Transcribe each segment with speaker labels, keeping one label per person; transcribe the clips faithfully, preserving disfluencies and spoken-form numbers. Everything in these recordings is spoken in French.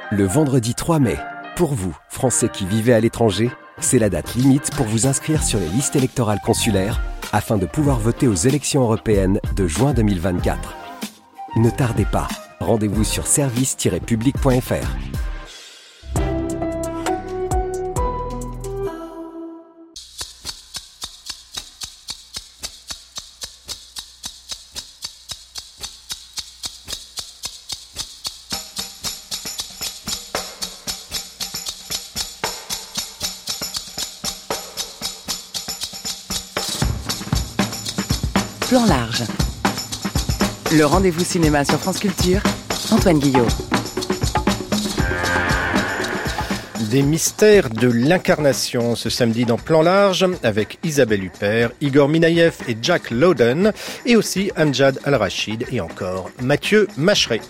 Speaker 1: Le vendredi trois mai, pour vous, Français qui vivez à l'étranger, c'est la date limite pour vous inscrire sur les listes électorales consulaires afin de pouvoir voter aux élections européennes de juin deux mille vingt-quatre. Ne tardez pas, rendez-vous sur service tiret public point f r.
Speaker 2: Plan large. Le rendez-vous cinéma sur France Culture, Antoine Guillot.
Speaker 3: Des mystères de l'incarnation ce samedi dans Plan large avec Isabelle Huppert, Igor Minaïev et Jack Lowden et aussi Amjad Al-Rachid et encore Mathieu Macheret.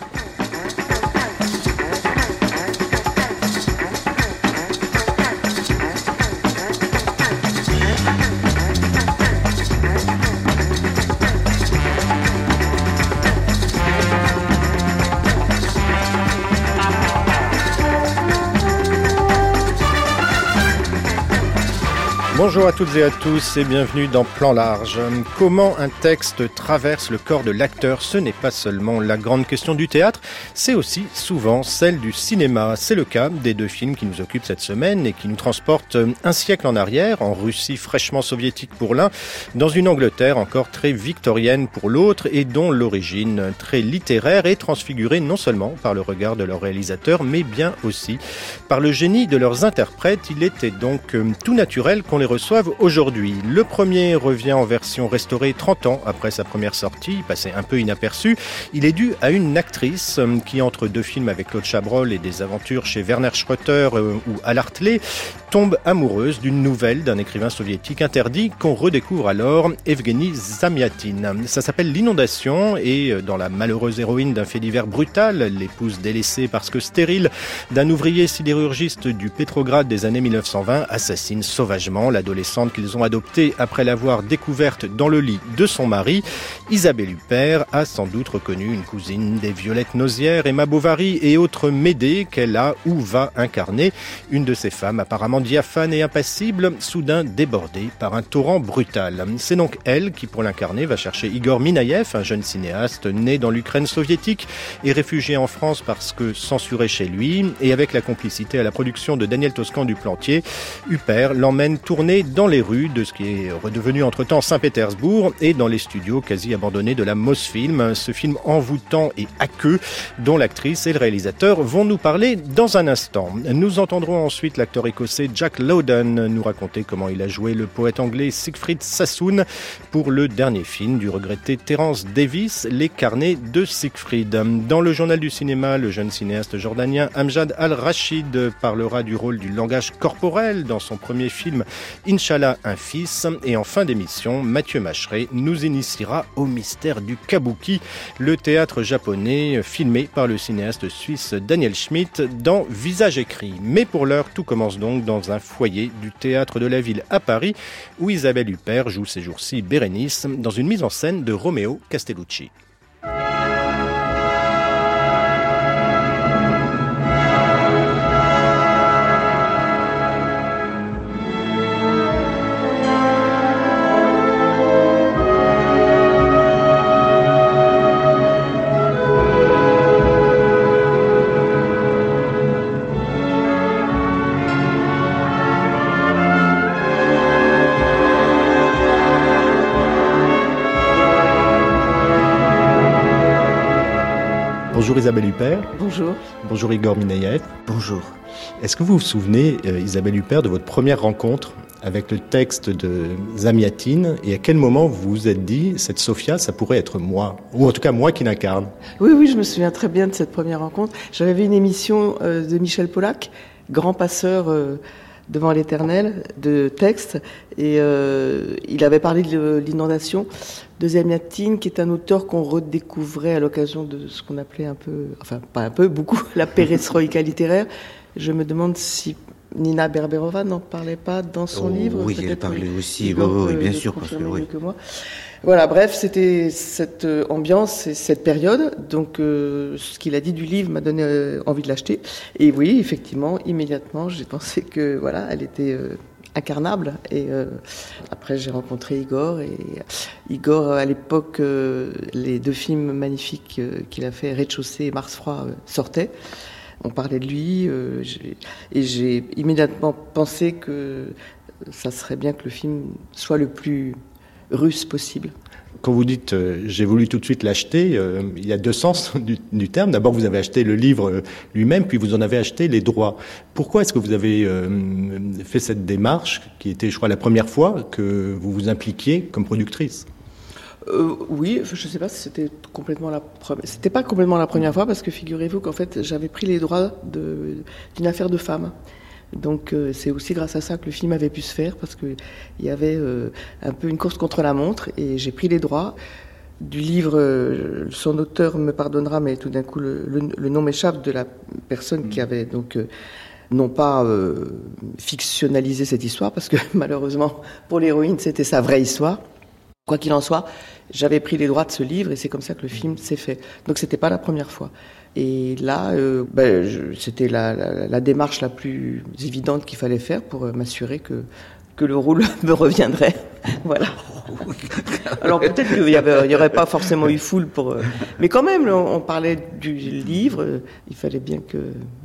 Speaker 3: Bonjour à toutes et à tous et bienvenue dans Plan large. Comment un texte traverse le corps de l'acteur, ce n'est pas seulement la grande question du théâtre, c'est aussi souvent celle du cinéma. C'est le cas des deux films qui nous occupent cette semaine et qui nous transportent un siècle en arrière, en Russie fraîchement soviétique pour l'un, dans une Angleterre encore très victorienne pour l'autre et dont l'origine très littéraire est transfigurée non seulement par le regard de leurs réalisateurs, mais bien aussi par le génie de leurs interprètes. Il était donc tout naturel qu'on les reçoivent aujourd'hui. Le premier revient en version restaurée trente ans après sa première sortie, passé un peu inaperçu. Il est dû à une actrice qui, entre deux films avec Claude Chabrol et des aventures chez Werner Schröter euh, ou Al Hartley, tombe amoureuse d'une nouvelle d'un écrivain soviétique interdit qu'on redécouvre alors, Evgueni Zamyatin. Ça s'appelle L'Inondation et dans la malheureuse héroïne d'un fait divers brutal, l'épouse délaissée parce que stérile d'un ouvrier sidérurgiste du Pétrograd des années mille neuf cent vingt assassine sauvagement l'adolescente qu'ils ont adoptée après l'avoir découverte dans le lit de son mari. Isabelle Huppert a sans doute reconnu une cousine des Violettes Nozières, Emma Bovary et autres Médée qu'elle a ou va incarner, une de ces femmes apparemment diaphane et impassible, soudain débordée par un torrent brutal. C'est donc elle qui, pour l'incarner, va chercher Igor Minaïev, un jeune cinéaste né dans l'Ukraine soviétique et réfugié en France parce que censuré chez lui, et avec la complicité à la production de Daniel Toscan du Plantier, Huppert l'emmène tourner dans les rues de ce qui est redevenu entre-temps Saint-Pétersbourg et dans les studios quasi abandonnés de la Mosfilm, ce film envoûtant et aqueux dont l'actrice et le réalisateur vont nous parler dans un instant. Nous entendrons ensuite l'acteur écossais Jack Lowden nous raconter comment il a joué le poète anglais Siegfried Sassoon pour le dernier film du regretté Terence Davis, Les Carnets de Siegfried. Dans le journal du cinéma, le jeune cinéaste jordanien Amjad Al-Rachid parlera du rôle du langage corporel dans son premier film Inch'Allah, un fils. Et en fin d'émission, Mathieu Macheret nous initiera au mystère du kabuki, le théâtre japonais filmé par le cinéaste suisse Daniel Schmitt dans Visage écrit. Mais pour l'heure, tout commence donc dans un foyer du Théâtre de la Ville à Paris, où Isabelle Huppert joue ces jours-ci Bérénice dans une mise en scène de Romeo Castellucci. Bonjour Isabelle Huppert.
Speaker 2: Bonjour.
Speaker 3: Bonjour Igor Minaïev.
Speaker 4: Bonjour.
Speaker 3: Est-ce que vous vous souvenez, euh, Isabelle Huppert, de votre première rencontre avec le texte de Zamyatin et à quel moment vous vous êtes dit, cette Sophia, ça pourrait être moi, ou en tout cas moi qui l'incarne?
Speaker 4: Oui, oui, je me souviens très bien de cette première rencontre. J'avais vu une émission euh, de Michel Polac, grand passeur euh, devant l'éternel, de texte, et euh, il avait parlé de l'inondation de Zamyatin, qui est un auteur qu'on redécouvrait à l'occasion de ce qu'on appelait un peu, enfin pas un peu, beaucoup, la perestroïka littéraire. Je me demande si Nina Berberova n'en parlait pas dans son
Speaker 5: oh,
Speaker 4: livre.
Speaker 5: Oui, elle parlait aussi, oui, oui, bien sûr. Parce que, oui.
Speaker 4: que moi. Voilà, bref, c'était cette ambiance et cette période. Donc, euh, ce qu'il a dit du livre m'a donné euh, envie de l'acheter. Et oui, effectivement, immédiatement, j'ai pensé que voilà, elle était euh, incarnable. Et euh, après, j'ai rencontré Igor. Et Igor, à l'époque, euh, les deux films magnifiques euh, qu'il a fait, Rez-de-chaussée et Mars froid, euh, sortaient. On parlait de lui, euh, j'ai, et j'ai immédiatement pensé que ça serait bien que le film soit le plus russe possible.
Speaker 3: Quand vous dites euh, « j'ai voulu tout de suite l'acheter euh, », il y a deux sens du, du terme. D'abord, vous avez acheté le livre euh, lui-même, puis vous en avez acheté les droits. Pourquoi est-ce que vous avez euh, fait cette démarche, qui était, je crois, la première fois que vous vous impliquiez comme productrice ?
Speaker 4: Euh, oui, je ne sais pas si c'était complètement la première. C'était pas complètement la première fois parce que figurez-vous qu'en fait j'avais pris les droits de, d'une affaire de femme. Donc euh, c'est aussi grâce à ça que le film avait pu se faire parce que il y avait euh, un peu une course contre la montre et j'ai pris les droits du livre. Euh, son auteur me pardonnera, mais tout d'un coup le, le, le nom m'échappe de la personne qui avait donc. Euh, non pas euh, fictionnalisé cette histoire parce que malheureusement pour l'héroïne c'était sa vraie histoire. Quoi qu'il en soit, j'avais pris les droits de ce livre et c'est comme ça que le film s'est fait. Donc c'était pas la première fois. Et là, euh, ben, je, c'était la, la, la démarche la plus évidente qu'il fallait faire pour euh, m'assurer que, que le rôle me reviendrait. Voilà. Alors peut-être qu'il n'y aurait pas forcément eu foule pour... Euh, mais quand même, on, on parlait du livre, euh, il fallait bien que...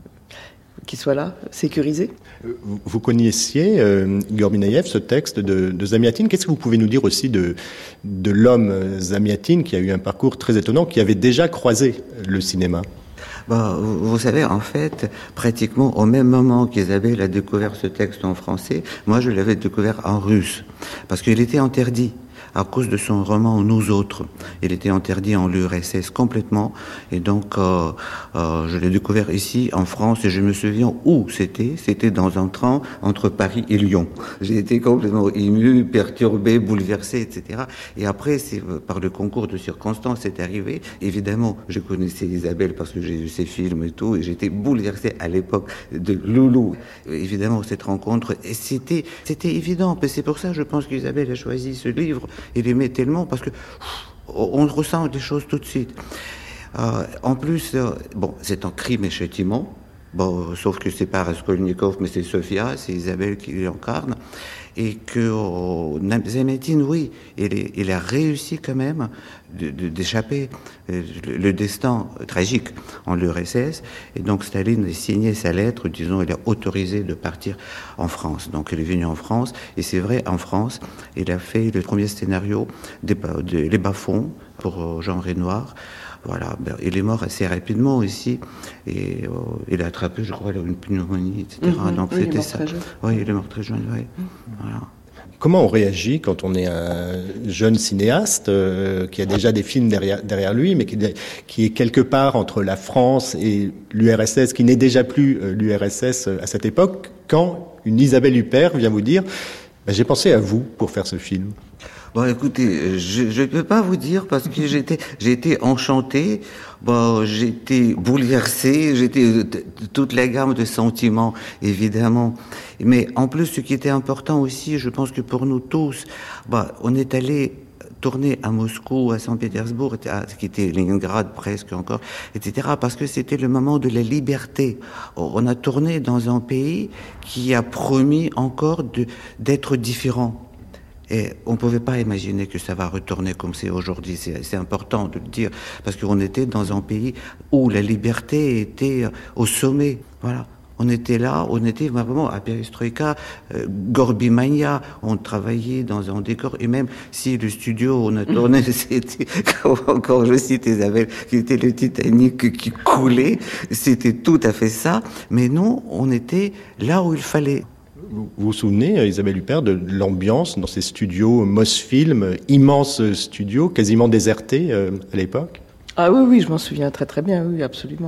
Speaker 4: qu'il soit là, sécurisé.
Speaker 3: Vous connaissiez, euh, Igor Minaïev, ce texte de, de Zamiatine. Qu'est-ce que vous pouvez nous dire aussi de, de l'homme Zamiatine, qui a eu un parcours très étonnant, qui avait déjà croisé le cinéma ?
Speaker 5: Bah, vous, vous savez, en fait, pratiquement au même moment qu'Isabelle a découvert ce texte en français, moi je l'avais découvert en russe, parce qu'il était interdit. À cause de son roman Nous autres, il était interdit en l'U R S S complètement, et donc euh, euh, je l'ai découvert ici en France et je me souviens où c'était. C'était dans un train entre Paris et Lyon. J'ai été complètement ému, perturbé, bouleversé, et cetera. Et après, c'est par le concours de circonstances, c'est arrivé. Évidemment, je connaissais Isabelle parce que j'ai vu ses films et tout, et j'étais bouleversé à l'époque de Loulou. Évidemment, cette rencontre, et c'était c'était évident. C'est pour ça, je pense qu'Isabelle a choisi ce livre. Il aimait tellement parce que pff, on ressent des choses tout de suite. Euh, en plus, euh, bon, c'est un crime et châtiment. Bon, sauf que c'est pas Raskolnikov, mais c'est Sofia, c'est Isabelle qui l'incarne. Et que oh, Zamiatine, oui, il, est, il a réussi quand même de, de, d'échapper euh, le, le destin tragique en l'U R S S. Et donc Staline a signé sa lettre, disons, il a autorisé de partir en France. Donc il est venu en France, et c'est vrai, en France, il a fait le premier scénario des, de Les Bas-fonds pour Jean Renoir. Voilà, ben, il est mort assez rapidement aussi, et euh, il a attrapé, je crois, une pneumonie, et cetera.
Speaker 4: Mmh,
Speaker 5: Donc
Speaker 4: oui,
Speaker 5: c'était ça. Oui, il est mort très jeune, oui. Mmh. Voilà.
Speaker 3: Comment on réagit quand on est un jeune cinéaste euh, qui a déjà des films derrière, derrière lui, mais qui, qui est quelque part entre la France et l'U R S S, qui n'est déjà plus euh, l'U R S S à cette époque, quand une Isabelle Huppert vient vous dire ben, « j'ai pensé à vous pour faire ce film ».
Speaker 5: Bon, écoutez, je ne peux pas vous dire parce que j'étais, j'ai été enchanté, bon, j'étais bouleversé, j'étais toute la gamme de sentiments, évidemment. Mais en plus, ce qui était important aussi, je pense que pour nous tous, bah, on est allé tourner à Moscou, à Saint-Pétersbourg, qui était Leningrad presque encore, et cetera, parce que c'était le moment de la liberté. On a tourné dans un pays qui a promis encore de, d'être différent. Et on ne pouvait pas imaginer que ça va retourner comme c'est aujourd'hui. C'est, c'est important de le dire, parce qu'on était dans un pays où la liberté était au sommet. Voilà. On était là, on était vraiment à Perestroïka, euh, Gorbimania, on travaillait dans un décor, et même si le studio où on a tourné, c'était, encore je cite Isabelle, qui était le Titanic qui coulait, c'était tout à fait ça, mais non, on était là où il fallait.
Speaker 3: Vous vous souvenez, Isabelle Huppert, de l'ambiance dans ces studios Mosfilm, immenses studios, quasiment désertés euh, à l'époque ?
Speaker 4: Ah oui, oui, je m'en souviens très très bien, oui, absolument.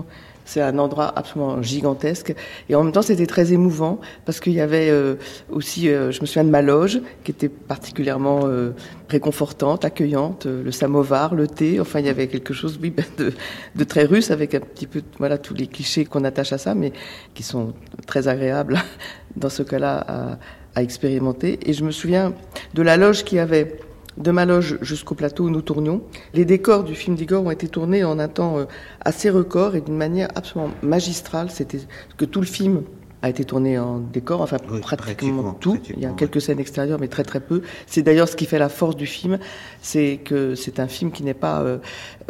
Speaker 4: C'est un endroit absolument gigantesque. Et en même temps, c'était très émouvant parce qu'il y avait euh, aussi, euh, je me souviens de ma loge qui était particulièrement euh, réconfortante, accueillante, euh, le samovar, le thé. Enfin, il y avait quelque chose, oui, de, de très russe avec un petit peu, voilà, tous les clichés qu'on attache à ça, mais qui sont très agréables dans ce cas-là à, à expérimenter. Et je me souviens de la loge qui avait de ma loge jusqu'au plateau où nous tournions. Les décors du film d'Igor ont été tournés en un temps assez record et d'une manière absolument magistrale. C'était que tout le film a été tourné en décor, enfin oui, pratiquement, pratiquement tout. Pratiquement, Il y a quelques scènes extérieures, mais très très peu. C'est d'ailleurs ce qui fait la force du film, c'est que c'est un film qui n'est pas euh,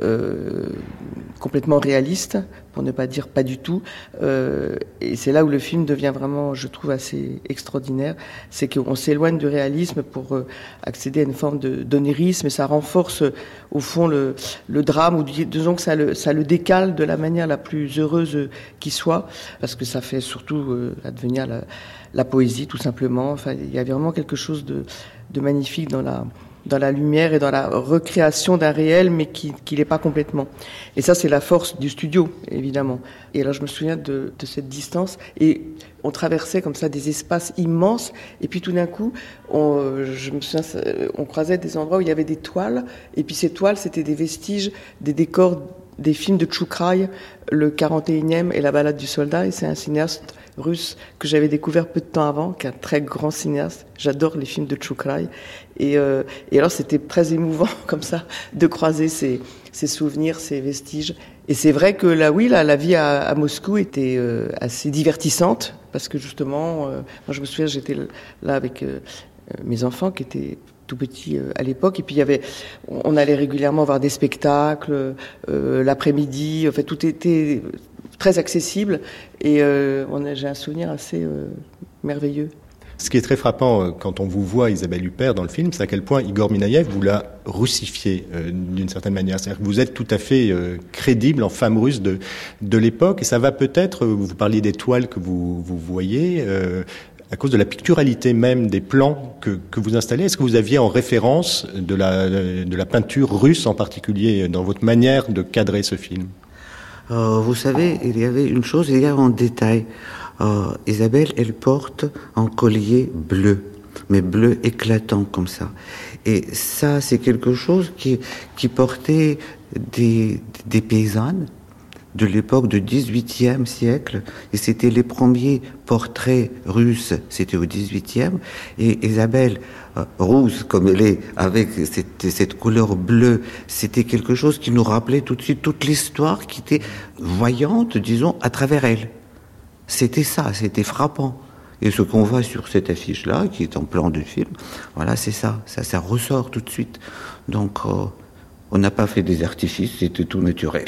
Speaker 4: euh, complètement réaliste, pour ne pas dire pas du tout. Euh, et c'est là où le film devient vraiment, je trouve, assez extraordinaire. C'est qu'on s'éloigne du réalisme pour euh, accéder à une forme de, d'onirisme, et ça renforce euh, au fond le, le drame, ou disons que ça le, ça le décale de la manière la plus heureuse qui soit, parce que ça fait surtout euh, advenir la, la poésie, tout simplement. Enfin, il y a vraiment quelque chose de, de magnifique dans la... dans la lumière et dans la recréation d'un réel, mais qui qui l'est pas complètement. Et ça, c'est la force du studio, évidemment. Et alors, je me souviens de, de cette distance, et on traversait comme ça des espaces immenses, et puis tout d'un coup, on, je me souviens, on croisait des endroits où il y avait des toiles, et puis ces toiles, c'était des vestiges, des décors des films de Tchoukrai, le quarante et unième et la balade du soldat, et c'est un cinéaste russe que j'avais découvert peu de temps avant, qui est un très grand cinéaste. J'adore les films de Tchoukrai. Et, euh, et alors, c'était très émouvant, comme ça, de croiser ces, ces souvenirs, ces vestiges. Et c'est vrai que là, oui, là, la vie à, à Moscou était euh, assez divertissante, parce que justement, euh, moi je me souviens, j'étais là avec euh, mes enfants qui étaient tout petit euh, à l'époque, et puis il y avait, on allait régulièrement voir des spectacles euh, l'après-midi. En fait, tout était très accessible, et euh, on a, j'ai un souvenir assez euh, merveilleux.
Speaker 3: Ce qui est très frappant quand on vous voit, Isabelle Huppert, dans le film, c'est à quel point Igor Minaïev vous l'a russifié euh, d'une certaine manière. C'est-à-dire que vous êtes tout à fait euh, crédible en femme russe de de l'époque, et ça va peut-être, vous parliez des toiles que vous vous voyez. Euh, à cause de la picturalité même des plans que, que vous installez. Est-ce que vous aviez en référence de la, de la peinture russe en particulier dans votre manière de cadrer ce film ?
Speaker 5: euh, Vous savez, il y avait une chose, il y a en détail. Euh, Isabelle, elle porte un collier bleu, mais bleu éclatant comme ça. Et ça, c'est quelque chose qui, qui portait des, des paysannes de l'époque du dix-huitième siècle, et c'était les premiers portraits russes, c'était au dix-huitième, et Isabelle, euh, rousse comme elle est, avec cette, cette couleur bleue, c'était quelque chose qui nous rappelait tout de suite toute l'histoire qui était voyante, disons, à travers elle. C'était ça, c'était frappant. Et ce qu'on voit sur cette affiche-là, qui est en plan du film, voilà, c'est ça, ça, ça ressort tout de suite. Donc, euh, on n'a pas fait des artifices, c'était tout naturel.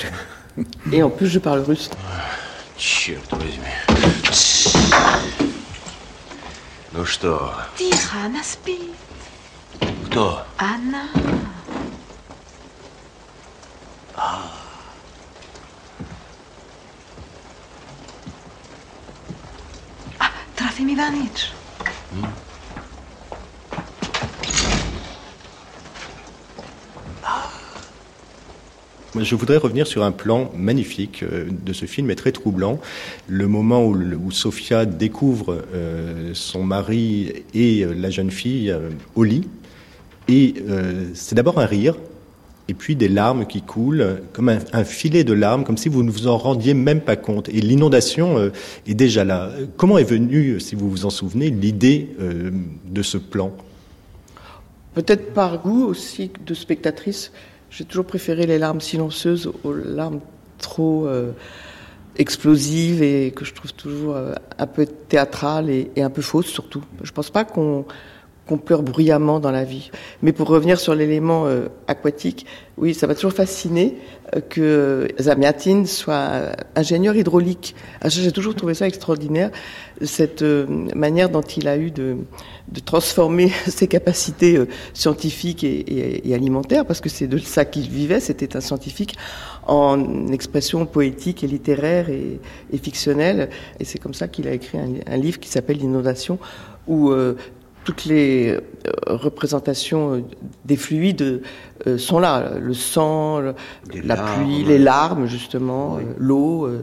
Speaker 4: Et en plus, je parle russe.
Speaker 6: Черт возьми. Ну что?
Speaker 7: Тихо, она спит.
Speaker 6: Кто?
Speaker 7: Она.
Speaker 6: А.
Speaker 7: А, Трофим Иванович.
Speaker 3: Je voudrais revenir sur un plan magnifique de ce film et très troublant. Le moment où, où Sofia découvre euh, son mari et la jeune fille euh, au lit. Et euh, c'est d'abord un rire, et puis des larmes qui coulent, comme un, un filet de larmes, comme si vous ne vous en rendiez même pas compte. Et l'inondation euh, est déjà là. Comment est venue, si vous vous en souvenez, l'idée euh, de ce plan ?
Speaker 4: Peut-être par goût aussi de spectatrice. J'ai toujours préféré les larmes silencieuses aux larmes trop euh, explosives et que je trouve toujours euh, un peu théâtrales et, et un peu fausses surtout. Je pense pas qu'on, qu'on pleure bruyamment dans la vie. Mais pour revenir sur l'élément euh, aquatique, oui, ça m'a toujours fasciné euh, que Zamiatin soit ingénieur hydraulique. Alors, j'ai toujours trouvé ça extraordinaire, cette euh, manière dont il a eu de... de transformer ses capacités euh, scientifiques et, et, et alimentaires, parce que c'est de ça qu'il vivait, c'était un scientifique, en expression poétique et littéraire et, et fictionnelle. Et c'est comme ça qu'il a écrit un, un livre qui s'appelle L'Inondation, où euh, toutes les euh, représentations euh, des fluides euh, sont là. Le sang, le, la larmes, pluie, les larmes, justement, oui. euh, l'eau... Euh,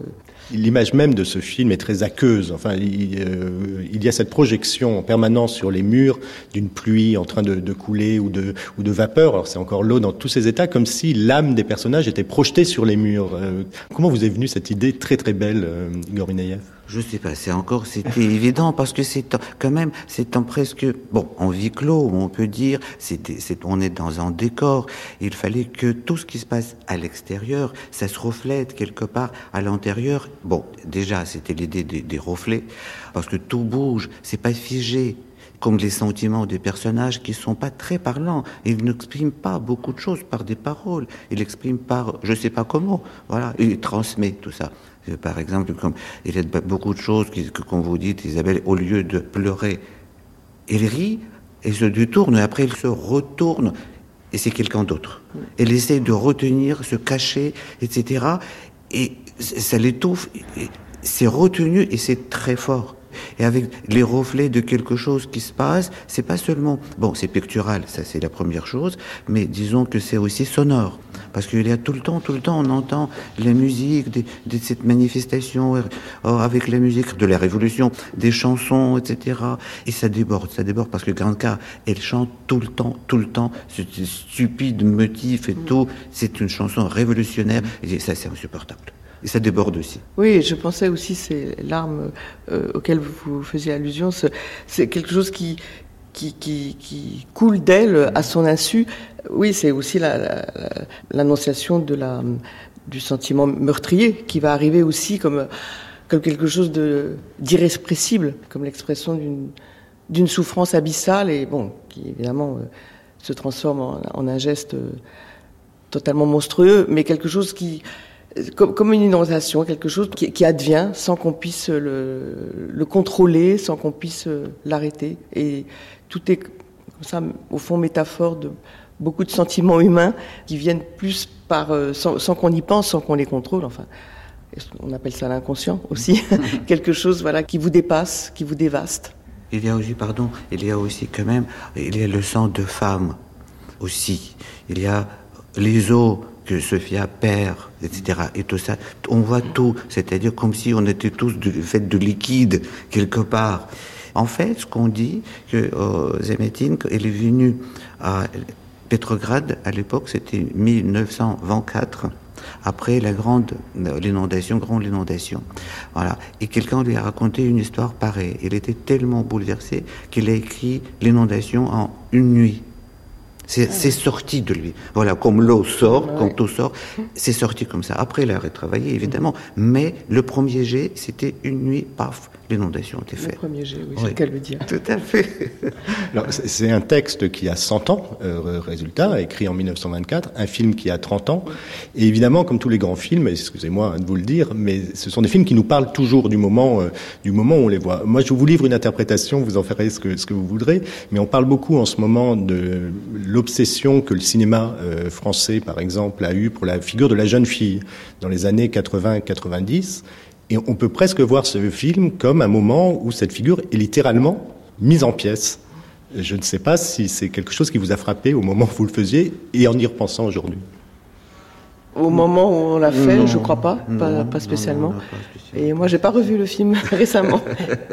Speaker 3: L'image même de ce film est très aqueuse. Enfin, il, euh, il y a cette projection en permanence sur les murs d'une pluie en train de, de couler ou de, ou de vapeur. Alors c'est encore l'eau dans tous ces états, comme si l'âme des personnages était projetée sur les murs. Euh, comment vous est venue cette idée très très belle, euh, Igor Minaïev ?
Speaker 5: Je sais pas, c'est encore, c'était évident parce que c'est quand même, c'est en presque, bon, en huis clos, on peut dire, c'est, c'est, on est dans un décor. Il fallait que tout ce qui se passe à l'extérieur, ça se reflète quelque part à l'intérieur. Bon, déjà, c'était l'idée des, des reflets, parce que tout bouge, c'est pas figé. Comme les sentiments des personnages qui sont pas très parlants. Ils n'expriment pas beaucoup de choses par des paroles. Ils l'expriment par, je sais pas comment. Voilà. Ils transmettent tout ça. Par exemple, comme, il y a beaucoup de choses qui, que, comme vous dites, Isabelle, au lieu de pleurer, elle rit, elle se détourne, et après elle se retourne, et c'est quelqu'un d'autre. Elle essaie de retenir, se cacher, et cetera. Et ça l'étouffe, c'est retenu, et c'est très fort. Et avec les reflets de quelque chose qui se passe, c'est pas seulement, bon, c'est pictural, ça c'est la première chose, mais disons que c'est aussi sonore. Parce qu'il y a tout le temps, tout le temps, on entend la musique de, de cette manifestation, avec la musique de la Révolution, des chansons, et cetera. Et ça déborde, ça déborde, parce que Granka, elle chante tout le temps, tout le temps, ce stupide motif et tout, c'est une chanson révolutionnaire, et ça c'est insupportable. Et ça déborde aussi.
Speaker 4: Oui, je pensais aussi, ces larmes euh, auxquelles vous faisiez allusion, c'est, c'est quelque chose qui, qui, qui, qui coule d'elle à son insu. Oui, c'est aussi la, la, l'annonciation de la, du sentiment meurtrier qui va arriver aussi comme, comme quelque chose de, d'irrépressible, comme l'expression d'une, d'une souffrance abyssale et bon, qui évidemment euh, se transforme en, en un geste euh, totalement monstrueux, mais quelque chose qui... Comme, comme une inondation, quelque chose qui, qui advient sans qu'on puisse le, le contrôler, sans qu'on puisse l'arrêter. Et tout est comme ça, au fond, métaphore de beaucoup de sentiments humains qui viennent plus par, sans, sans qu'on y pense, sans qu'on les contrôle. Enfin, on appelle ça l'inconscient aussi. Quelque chose, voilà, qui vous dépasse, qui vous dévaste.
Speaker 5: Il y a aussi, pardon, il y a aussi quand même, il y a le sang de femme aussi. Il y a les os que Sophia perd, et cetera. Et tout ça, on voit tout, c'est-à-dire comme si on était tous faits de liquide quelque part. En fait, ce qu'on dit, que euh, Zémétine, elle est venue à Petrograd, à l'époque, c'était mille neuf cent vingt-quatre, après la grande l'inondation, grande inondation. Voilà. Et quelqu'un lui a raconté une histoire pareille. Il était tellement bouleversé qu'il a écrit l'inondation en une nuit. C'est, c'est sorti de lui. Voilà, comme l'eau sort, ouais. Quand tout sort, c'est sorti comme ça. Après, il a retravaillé, évidemment, mais le premier jet, c'était une nuit, paf, l'inondation était faite.
Speaker 4: Le premier jet, oui, c'est le cas de le dire.
Speaker 5: Tout à fait.
Speaker 3: Alors, c'est un texte qui a cent ans, euh, résultat, écrit en mille neuf cent vingt-quatre, un film qui a trente ans. Et évidemment, comme tous les grands films, excusez-moi de vous le dire, mais ce sont des films qui nous parlent toujours du moment, euh, du moment où on les voit. Moi, je vous livre une interprétation, vous en ferez ce que, ce que vous voudrez, mais on parle beaucoup en ce moment de l'obsession que le cinéma euh, français, par exemple, a eue pour la figure de la jeune fille dans les années quatre-vingts quatre-vingt-dix. Et on peut presque voir ce film comme un moment où cette figure est littéralement mise en pièces. Je ne sais pas si c'est quelque chose qui vous a frappé au moment où vous le faisiez et en y repensant aujourd'hui.
Speaker 4: Au moment où on l'a fait, non, je ne crois pas, non, pas, pas spécialement. Non, non, pas spécialement. Et moi, je n'ai pas revu le film récemment. Igor ?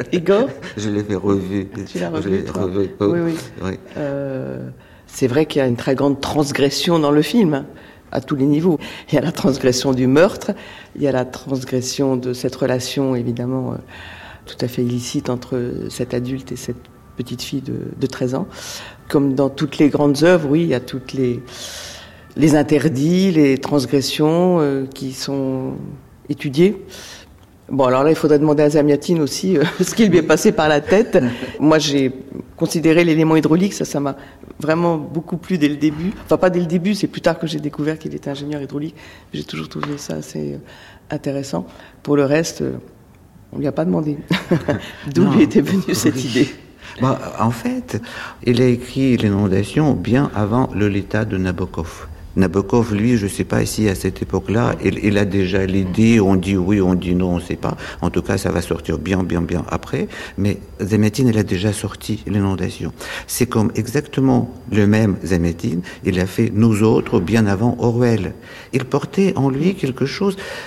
Speaker 5: Je l'ai fait revu.
Speaker 4: Tu l'as revu,
Speaker 5: je l'ai
Speaker 4: toi
Speaker 5: revu.
Speaker 4: Oui, oui. oui. Euh, c'est vrai qu'il y a une très grande transgression dans le film, à tous les niveaux. Il y a la transgression du meurtre, il y a la transgression de cette relation, évidemment, euh, tout à fait illicite entre cet adulte et cette petite fille de, de treize ans. Comme dans toutes les grandes œuvres, oui, il y a toutes les, les interdits, les transgressions euh, qui sont étudiés. Bon, alors là, il faudrait demander à Zamiatine aussi euh, ce qui lui est passé par la tête. Moi, j'ai considéré l'élément hydraulique, ça, ça m'a vraiment beaucoup plu dès le début. Enfin, pas dès le début, c'est plus tard que j'ai découvert qu'il était ingénieur hydraulique. J'ai toujours trouvé ça assez intéressant. Pour le reste, euh, on lui a pas demandé d'où lui était venue cette oui. idée.
Speaker 5: Bon, en fait, il a écrit l'inondation bien avant Lolita de Nabokov. Nabokov, lui, je ne sais pas si à cette époque-là, il, il a déjà l'idée, on dit oui, on dit non, on ne sait pas. En tout cas, ça va sortir bien, bien, bien après. Mais Zémétine, il a déjà sorti l'inondation. C'est comme exactement le même Zémétine, il a fait Nous autres bien avant Orwell. Il portait en lui quelque chose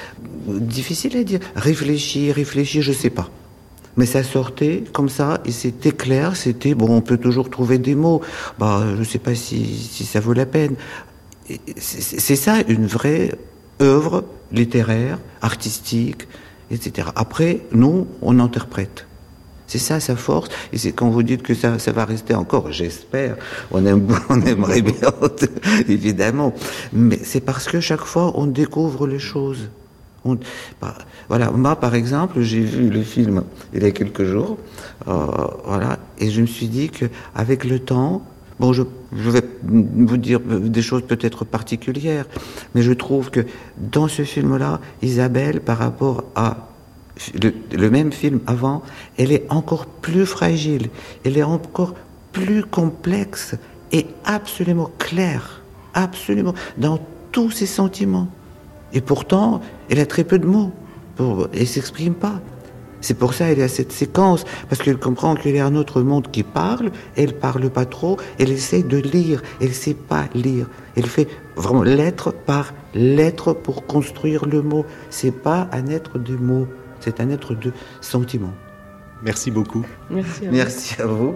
Speaker 5: difficile à dire. Réfléchir, réfléchir, je sais pas. Mais ça sortait comme ça, et c'était clair, c'était, bon, on peut toujours trouver des mots, bah, je sais pas si, si ça vaut la peine. C'est, c'est ça, une vraie œuvre littéraire, artistique, et cetera. Après, nous, on interprète. C'est ça sa force, et c'est quand vous dites que ça, ça va rester encore, j'espère, on aime, on aimerait bien, évidemment, mais c'est parce que chaque fois, on découvre les choses. On, bah, voilà, moi par exemple, j'ai vu le film il y a quelques jours, euh, voilà, et je me suis dit que avec le temps, bon, je, je vais vous dire des choses peut-être particulières, mais je trouve que dans ce film-là, Isabelle, par rapport à le, le même film avant, elle est encore plus fragile, elle est encore plus complexe et absolument claire, absolument dans tous ses sentiments. Et pourtant, elle a très peu de mots. Pour, elle ne s'exprime pas. C'est pour ça qu'elle a cette séquence, parce qu'elle comprend qu'il y a un autre monde qui parle, elle ne parle pas trop, elle essaie de lire, elle ne sait pas lire. Elle fait vraiment lettre par lettre pour construire le mot. Ce n'est pas un être de mots, c'est un être de sentiments.
Speaker 3: Merci beaucoup.
Speaker 4: Merci à vous.
Speaker 5: Merci à vous.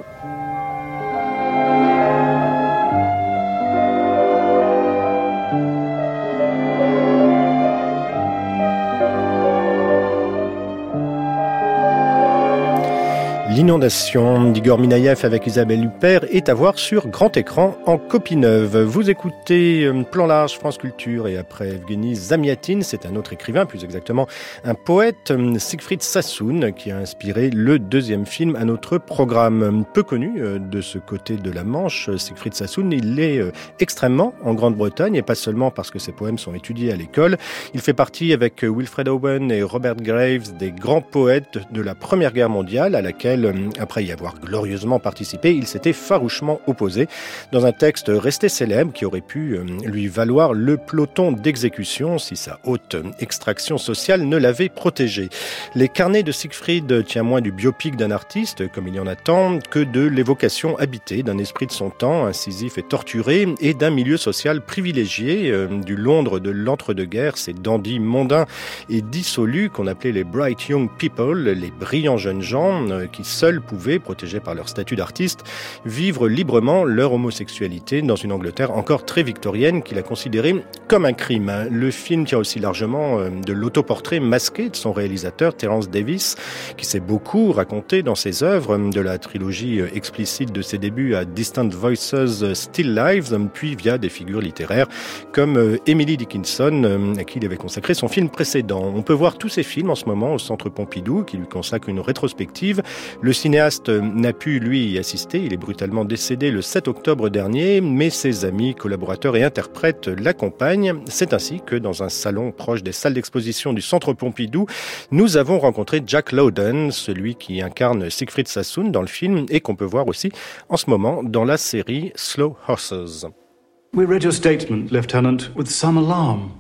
Speaker 3: L'inondation d'Igor Minaïev avec Isabelle Huppert est à voir sur grand écran en copie neuve. Vous écoutez Plan Large, France Culture, et après Evgeny Zamyatin, c'est un autre écrivain, plus exactement un poète, Siegfried Sassoon, qui a inspiré le deuxième film à notre programme. Peu connu de ce côté de la Manche, Siegfried Sassoon, il est extrêmement en Grande-Bretagne, et pas seulement parce que ses poèmes sont étudiés à l'école. Il fait partie avec Wilfred Owen et Robert Graves des grands poètes de la Première Guerre mondiale, à laquelle après y avoir glorieusement participé, il s'était farouchement opposé dans un texte resté célèbre qui aurait pu lui valoir le peloton d'exécution si sa haute extraction sociale ne l'avait protégé. Les carnets de Siegfried tient moins du biopic d'un artiste, comme il y en a tant, que de l'évocation habitée d'un esprit de son temps, incisif et torturé, et d'un milieu social privilégié, du Londres de l'entre-deux-guerres, ces dandys mondains et dissolus qu'on appelait les bright young people, les brillants jeunes gens, qui seuls pouvaient, protégés par leur statut d'artiste, vivre librement leur homosexualité dans une Angleterre encore très victorienne qui la considérait comme un crime. Le film tient aussi largement de l'autoportrait masqué de son réalisateur, Terence Davis, qui s'est beaucoup raconté dans ses œuvres, de la trilogie explicite de ses débuts à Distant Voices, Still Lives, puis via des figures littéraires comme Emily Dickinson, à qui il avait consacré son film précédent. On peut voir tous ses films en ce moment au Centre Pompidou, qui lui consacre une rétrospective. Le cinéaste n'a pu, lui, y assister. Il est brutalement décédé le sept octobre dernier, mais ses amis, collaborateurs et interprètes l'accompagnent. C'est ainsi que, dans un salon proche des salles d'exposition du Centre Pompidou, nous avons rencontré Jack Lowden, celui qui incarne Siegfried Sassoon dans le film et qu'on peut voir aussi en ce moment dans la série Slow Horses.
Speaker 8: We read your statement, Lieutenant, with some alarm.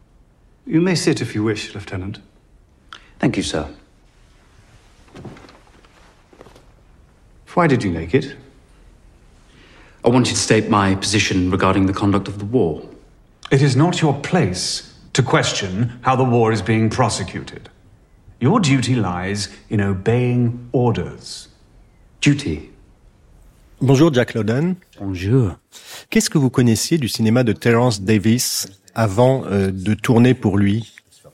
Speaker 8: You may sit if you wish, Lieutenant.
Speaker 6: Thank you, sir.
Speaker 8: Why did you make it?
Speaker 9: I wanted to state my position regarding the conduct of the war.
Speaker 8: It is not your place to question how the war is being prosecuted. Your duty lies in obeying orders.
Speaker 9: Duty.
Speaker 3: Bonjour Jack Lowden.
Speaker 9: Bonjour.
Speaker 3: Qu'est-ce que vous connaissiez du cinéma de Terence Davis avant euh, de tourner pour lui?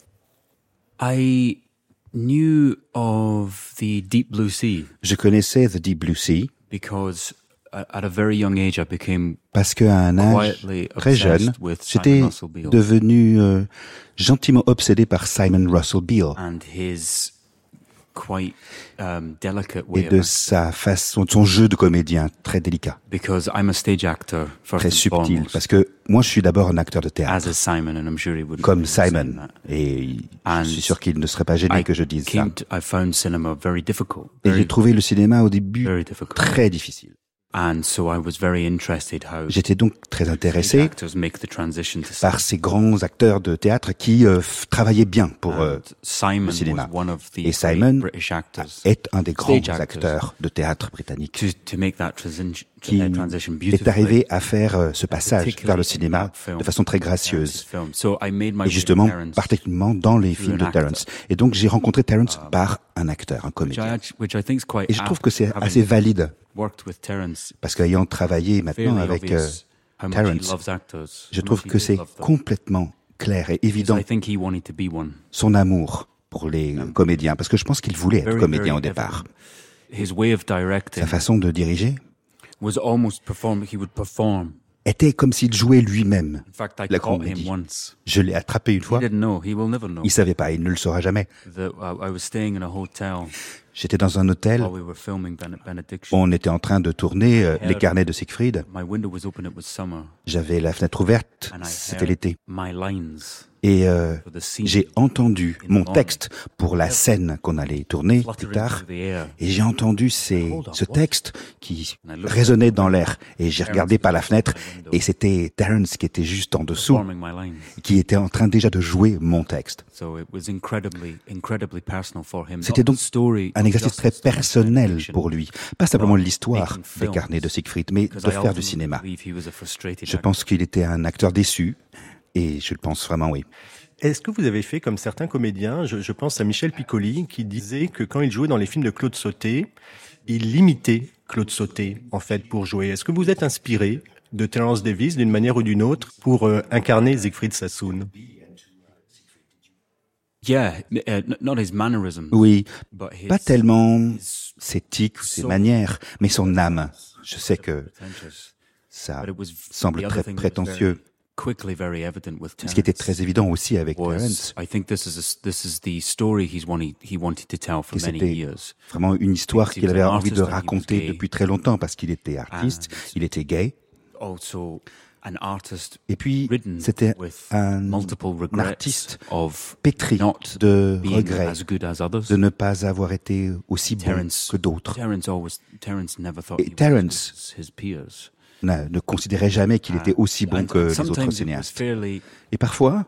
Speaker 9: I knew of the Deep Blue Sea.
Speaker 10: Je connaissais The Deep Blue Sea
Speaker 9: because at a very young age I became
Speaker 10: parce qu'à un âge très jeune, j'étais devenu euh, gentiment obsédé par Simon Russell Beale
Speaker 9: and his quite um, delicate way
Speaker 10: et de sa façon, de son jeu de comédien très délicat,
Speaker 9: because I'm a stage actor first
Speaker 10: très subtil, parce que moi je suis d'abord un acteur de théâtre,
Speaker 9: as a Simon, and I'm sure he would
Speaker 10: comme Simon, et je suis sûr qu'il ne serait pas gêné
Speaker 9: I
Speaker 10: que je dise
Speaker 9: came
Speaker 10: ça.
Speaker 9: To, I found cinema very difficult,
Speaker 10: et
Speaker 9: very,
Speaker 10: j'ai trouvé le cinéma au début très difficile.
Speaker 9: And so I was very interested how
Speaker 10: J'étais donc très intéressé par ces grands acteurs de théâtre qui euh, travaillaient bien pour euh, le cinéma. Et Simon est un des grands acteurs de théâtre britannique.
Speaker 9: To, to make that transi-
Speaker 10: qui est arrivé à faire euh, ce passage vers le cinéma de façon très gracieuse. Et justement, particulièrement dans les films de Terrence. Et donc, j'ai rencontré Terrence par un acteur, un comédien. Et je trouve que c'est assez valide. Parce qu'ayant travaillé maintenant avec euh, Terrence, je trouve que c'est complètement clair et évident son amour pour les comédiens. Parce que je pense qu'il voulait être comédien au départ. Sa façon de diriger était comme s'il jouait lui-même la comédie. Je l'ai attrapé une fois. Il savait pas, il ne le saura jamais. J'étais dans un hôtel. On était en train de tourner euh, Les Carnets de Siegfried. J'avais la fenêtre ouverte. C'était l'été. Et euh, j'ai entendu mon texte pour la scène qu'on allait tourner plus tard. Et j'ai entendu ces, ce texte qui résonnait dans l'air. Et j'ai regardé par la fenêtre et c'était Terrence qui était juste en dessous, qui était en train déjà de jouer mon texte. C'était donc un exercice très personnel pour lui. Pas simplement l'histoire des Carnets de Siegfried, mais de faire du cinéma. Je pense qu'il était un acteur déçu. Et je le pense vraiment, oui.
Speaker 3: Est-ce que vous avez fait comme certains comédiens, je, je pense à Michel Piccoli, qui disait que quand il jouait dans les films de Claude Sautet, il imitait Claude Sautet, en fait, pour jouer. Est-ce que vous êtes inspiré de Terence Davies, d'une manière ou d'une autre, pour euh, incarner Siegfried Sassoon?
Speaker 10: Oui, pas tellement ses tics ou ses manières, mais son âme. Je sais que ça semble très prétentieux. Ce qui était très évident aussi avec Terrence, c'était vraiment une histoire qu'il avait envie de raconter depuis très longtemps parce qu'il était artiste, il était gay. Et puis, c'était un, un artiste pétri de regrets de ne pas avoir été aussi bon que d'autres. Et Terrence Ne, ne considérait jamais qu'il était aussi bon que les autres cinéastes. Et parfois,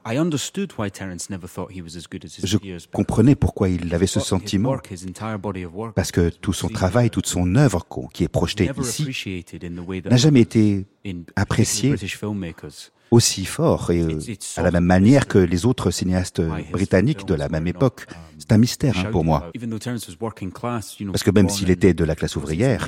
Speaker 10: je comprenais pourquoi il avait ce sentiment, parce que tout son travail, toute son œuvre qui est projetée ici, n'a jamais été apprécié aussi fort et euh, à la même manière que les autres cinéastes britanniques de la même époque. C'est un mystère hein, pour moi. Parce que même s'il était de la classe ouvrière,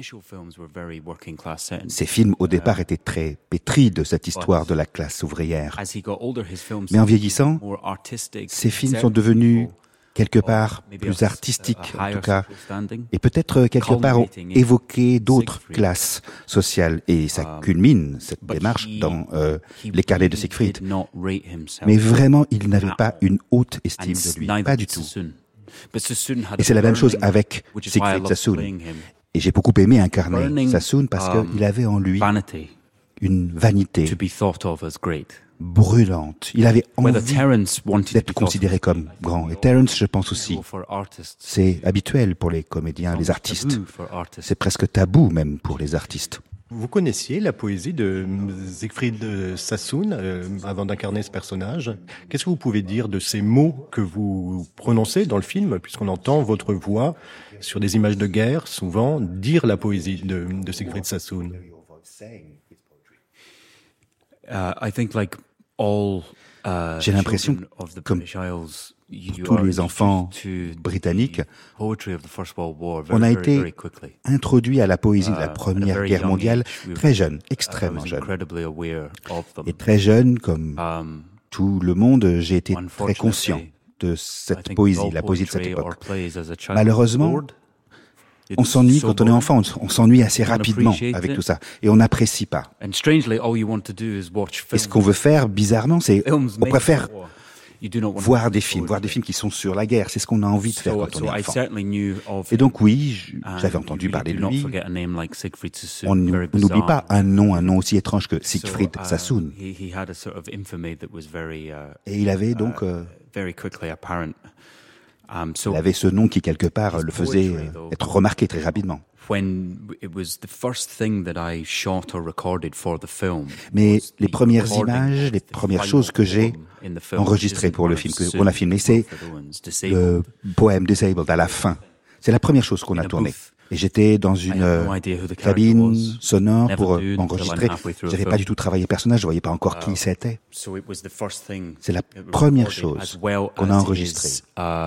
Speaker 10: ses films au départ étaient très pétris de cette histoire de la classe ouvrière. Mais en vieillissant, ses films sont devenus quelque part plus artistiques en tout cas, et peut-être quelque part ont évoqué d'autres classes sociales, et ça culmine cette démarche dans euh, Les Carnets de Siegfried. Mais vraiment, il n'avait pas une haute estime de lui, pas du tout. Et c'est la même chose avec Siegfried Sassoon. Et j'ai beaucoup aimé incarner Sassoon parce qu'il avait en lui une vanité brûlante. Il avait envie d'être considéré comme grand. Et Terrence, je pense aussi, c'est habituel pour les comédiens, les artistes. C'est presque tabou même pour les artistes.
Speaker 3: Vous connaissiez la poésie de Siegfried Sassoon euh, avant d'incarner ce personnage. Qu'est-ce que vous pouvez dire de ces mots que vous prononcez dans le film, puisqu'on entend votre voix sur des images de guerre, souvent, dire la poésie de, de Siegfried Sassoon?
Speaker 8: Uh, I think like all, uh,
Speaker 10: J'ai l'impression, comme tous les enfants britanniques, on a été introduit à la poésie de la Première Guerre mondiale très jeune, extrêmement jeune. Et très jeune, comme tout le monde, j'ai été très conscient de cette poésie, la poésie de cette époque. Malheureusement, on s'ennuie quand on est enfant, on s'ennuie assez rapidement avec tout ça, et on n'apprécie pas. Et ce qu'on veut faire, bizarrement, c'est on préfère voir des films, voir des films qui sont sur la guerre. C'est ce qu'on a envie de faire quand on est enfant. Et donc oui, j'avais entené parler de lui. On n'oublie pas un nom, un nom aussi étrange que Siegfried Sassoon. Et il avait donc... Euh, il avait ce nom qui, quelque part, le faisait être remarqué très rapidement. Mais les premières images, les premières choses que j'ai enregistrées pour le film, qu'on a filmé, c'est le poème Disabled à la fin. C'est la première chose qu'on a tournée. Et j'étais dans une euh, cabine sonore pour euh, enregistrer. J'avais pas du tout travaillé le personnage, je voyais pas encore qui c'était. C'est la première chose qu'on a enregistrée.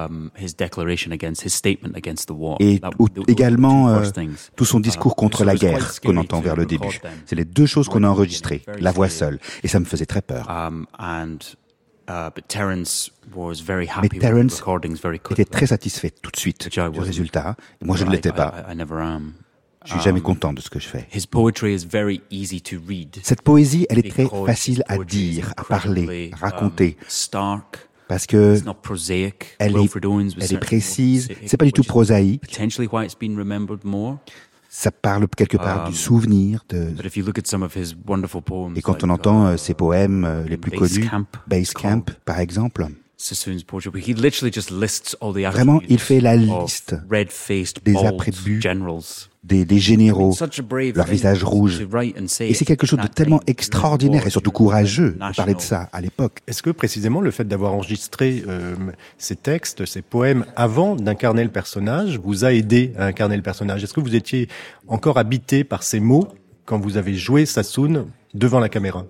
Speaker 10: Et ou, également euh, tout son discours contre la guerre qu'on entend vers le début. C'est les deux choses qu'on a enregistrées, la voix seule. Et ça me faisait très peur.
Speaker 11: Uh, but Terence was very happy
Speaker 10: Mais Terence
Speaker 11: with the recordings very quickly,
Speaker 10: était très satisfait tout de suite du résultat. Et moi, je ne l'étais pas.
Speaker 11: I, I, I never am.
Speaker 10: Je suis jamais content de ce que je fais.
Speaker 11: His poetry is very easy to read.
Speaker 10: Cette poésie, elle est très facile à dire, à parler, à raconter.
Speaker 11: Um, stark.
Speaker 10: Parce que
Speaker 11: It's not prosaic.
Speaker 10: elle est, elle est précise. C'est pas du tout prosaïque.
Speaker 11: Potentially why it's been remembered more.
Speaker 10: Ça parle quelque part um, du souvenir de.
Speaker 11: Poems,
Speaker 10: et quand
Speaker 11: like,
Speaker 10: on entend
Speaker 11: uh,
Speaker 10: ses poèmes euh, les plus connus, Base Camp, par exemple. Vraiment, il fait la liste des attributs des, des généraux, leur visage rouge. Et c'est quelque chose de tellement extraordinaire et surtout courageux de parler de ça à l'époque.
Speaker 3: Est-ce que précisément le fait d'avoir enregistré euh, ces textes, ces poèmes avant d'incarner le personnage vous a aidé à incarner le personnage? Est-ce que vous étiez encore habité par ces mots quand vous avez joué Sassoon devant la caméra?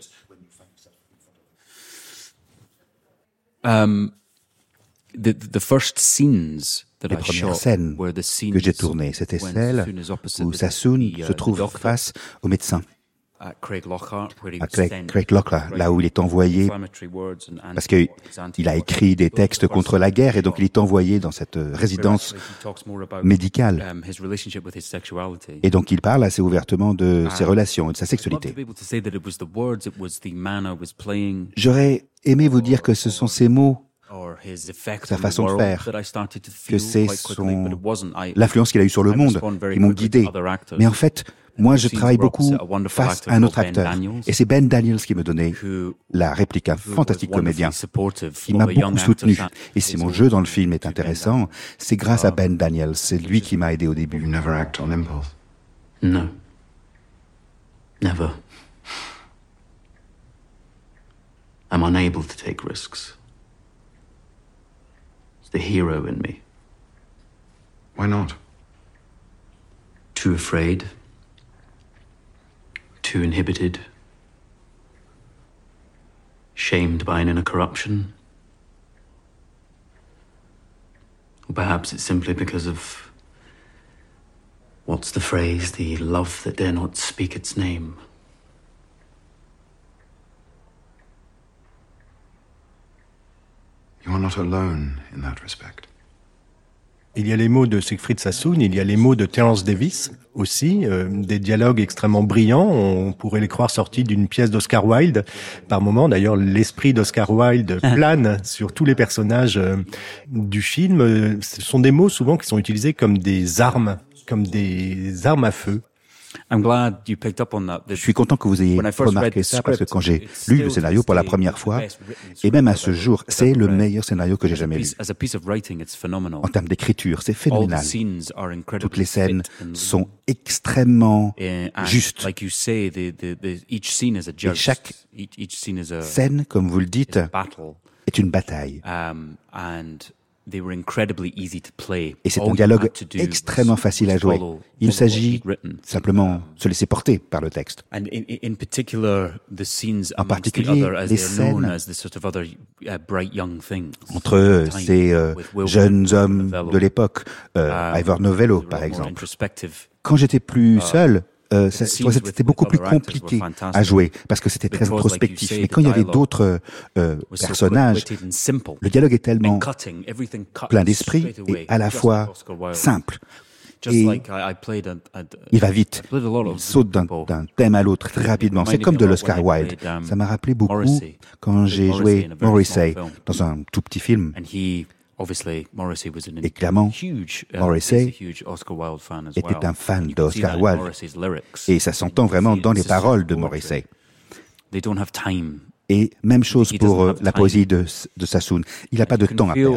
Speaker 11: Um, the, the first scenes that
Speaker 10: Les
Speaker 11: I
Speaker 10: premières
Speaker 11: shot
Speaker 10: scènes
Speaker 11: were the scenes
Speaker 10: que j'ai tournées, c'était celles où Sassoon se trouve face au médecin,
Speaker 11: à Craig Lockhart,
Speaker 10: à Craig, Craig Lockhart, là où il est envoyé, parce qu'il a écrit des textes contre la guerre et donc il est envoyé dans cette résidence médicale. Et donc il parle assez ouvertement de ses relations et de sa sexualité. J'aurais aimé vous dire que ce sont ces mots, sa façon de faire, que c'est son, l'influence qu'il a eue sur le monde, qui m'ont guidé. Mais en fait, moi, je travaille beaucoup face à un autre acteur. Et c'est Ben Daniels qui me donnait la réplique, un fantastique comédien, qui m'a beaucoup soutenu. Et si mon jeu dans le film est intéressant, c'est grâce à Ben Daniels. C'est lui qui m'a aidé au début.
Speaker 6: You never act on impulse.
Speaker 9: No. Never. I'm unable to take risks. It's the hero in me.
Speaker 6: Why not?
Speaker 9: Too afraid. Too inhibited. Shamed by an inner corruption. Or perhaps it's simply because of, what's the phrase, the love that dare not speak its name.
Speaker 6: You are not alone in that respect.
Speaker 3: Il y a les mots de Siegfried Sassoon, il y a les mots de Terence Davis aussi, euh, des dialogues extrêmement brillants, on pourrait les croire sortis d'une pièce d'Oscar Wilde. Par moments, d'ailleurs, l'esprit d'Oscar Wilde plane sur tous les personnages euh, du film. Ce sont des mots souvent qui sont utilisés comme des armes, comme des armes à feu.
Speaker 11: I'm glad you picked up on that.
Speaker 10: Je suis content que vous ayez remarqué ça parce que quand j'ai lu le scénario pour la première fois, et même à ce jour, c'est le meilleur scénario que j'ai jamais lu. En termes d'écriture, c'est phénoménal. Toutes les scènes sont extrêmement justes. Et chaque scène, comme vous le dites, est une bataille. Et c'est un dialogue extrêmement facile à jouer. Il s'agit simplement de se laisser porter par le texte. En particulier, les scènes entre ces euh, jeunes hommes de l'époque, euh, Ivor Novello par exemple. Quand j'étais plus seul, Euh, ça, c'était beaucoup plus compliqué à jouer parce que c'était très introspectif. Mais quand il y avait d'autres euh, personnages, le dialogue est tellement plein d'esprit et à la fois simple. Et il va vite, il saute d'un, d'un thème à l'autre très rapidement. C'est comme de l'Oscar Wilde. Ça m'a rappelé beaucoup quand j'ai joué Morrissey dans un tout petit film. Et clairement, Morrissey était un fan d'Oscar Wilde. Et ça s'entend vraiment dans les paroles de Morrissey. Et même chose pour euh, la poésie de, de Sassoon. Il n'a pas de temps à perdre.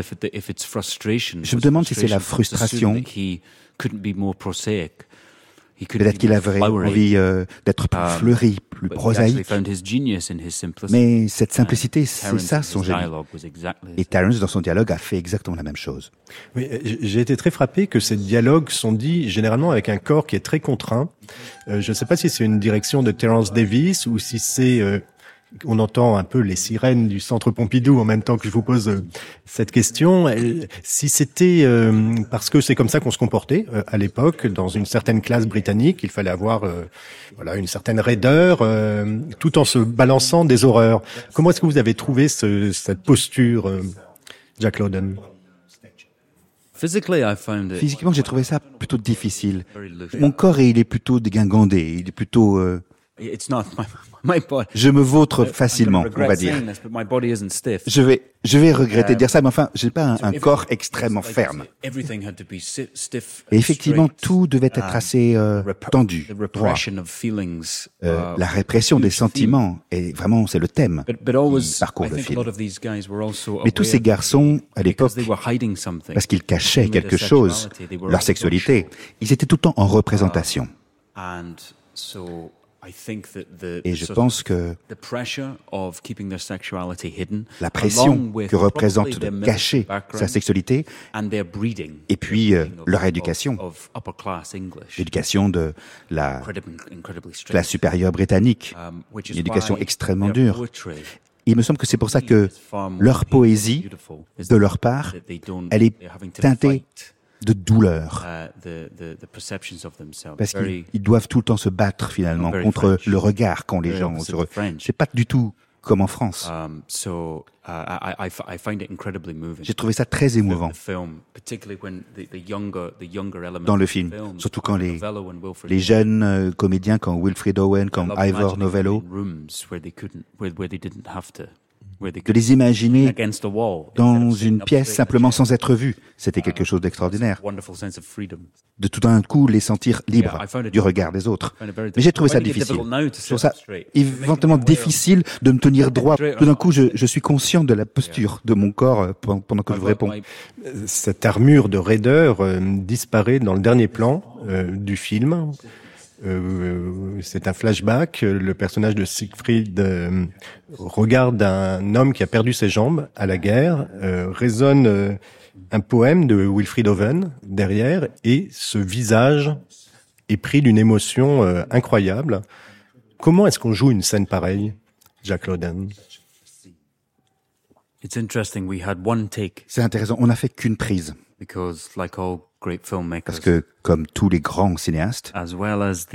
Speaker 10: Je me demande si c'est la frustration Peut-être qu'il avait envie euh, d'être plus fleuri, plus prosaïque. Mais cette simplicité, c'est ça son génie. Et Terence, dans son dialogue, a fait exactement la même chose.
Speaker 3: Oui, j'ai été très frappé que ces dialogues sont dits généralement avec un corps qui est très contraint. Euh, je ne sais pas si c'est une direction de Terence Davis ou si c'est... Euh, on entend un peu les sirènes du Centre Pompidou en même temps que je vous pose euh, cette question. Euh, si c'était euh, parce que c'est comme ça qu'on se comportait euh, à l'époque dans une certaine classe britannique, il fallait avoir euh, voilà une certaine raideur euh, tout en se balançant des horreurs. Comment est-ce que vous avez trouvé ce, cette posture, euh, Jack Lowden?
Speaker 10: Physiquement, j'ai trouvé ça plutôt difficile. Mon corps, il est plutôt dégingandé, il est plutôt... Euh... Je me vautre facilement, on va dire. Je vais, je vais regretter de dire ça, mais enfin, j'ai pas un, un corps extrêmement ferme. Et effectivement, tout devait être assez euh, tendu, droit. Euh, la répression des sentiments, et vraiment, c'est le thème qui parcourt le film. Mais tous ces garçons, à l'époque, parce qu'ils cachaient quelque chose, leur sexualité, ils étaient tout le temps en représentation. Et je pense que la pression que représente de cacher sa sexualité, et puis euh, leur éducation, l'éducation de la classe supérieure britannique, une éducation extrêmement dure. Il me semble que c'est pour ça que leur poésie, de leur part, elle est teintée de douleur. Parce qu'ils doivent tout le temps se battre, finalement, contre le regard qu'ont les gens sur eux. C'est pas du tout comme en France. J'ai trouvé ça très émouvant dans le film, surtout quand les, les jeunes euh, comédiens comme Wilfrid Owen, comme Ivor Novello, de les imaginer dans une pièce simplement sans être vus. C'était quelque chose d'extraordinaire. De tout d'un coup les sentir libres du regard des autres. Mais j'ai trouvé ça difficile. Je trouve ça éventuellement difficile de me tenir droit. Tout d'un coup, je, je suis conscient de la posture de mon corps pendant que je vous réponds.
Speaker 3: Cette armure de raideur euh, disparaît dans le dernier plan euh, du film. Euh, c'est un flashback. Le personnage de Siegfried euh, regarde un homme qui a perdu ses jambes à la guerre, euh, résonne euh, un poème de Wilfrid Owen derrière, et ce visage est pris d'une émotion euh, incroyable. Comment est-ce qu'on joue une scène pareille, Jack Lowden?
Speaker 10: C'est intéressant. On n'a fait qu'une prise. Parce que, comme tous les grands cinéastes, ce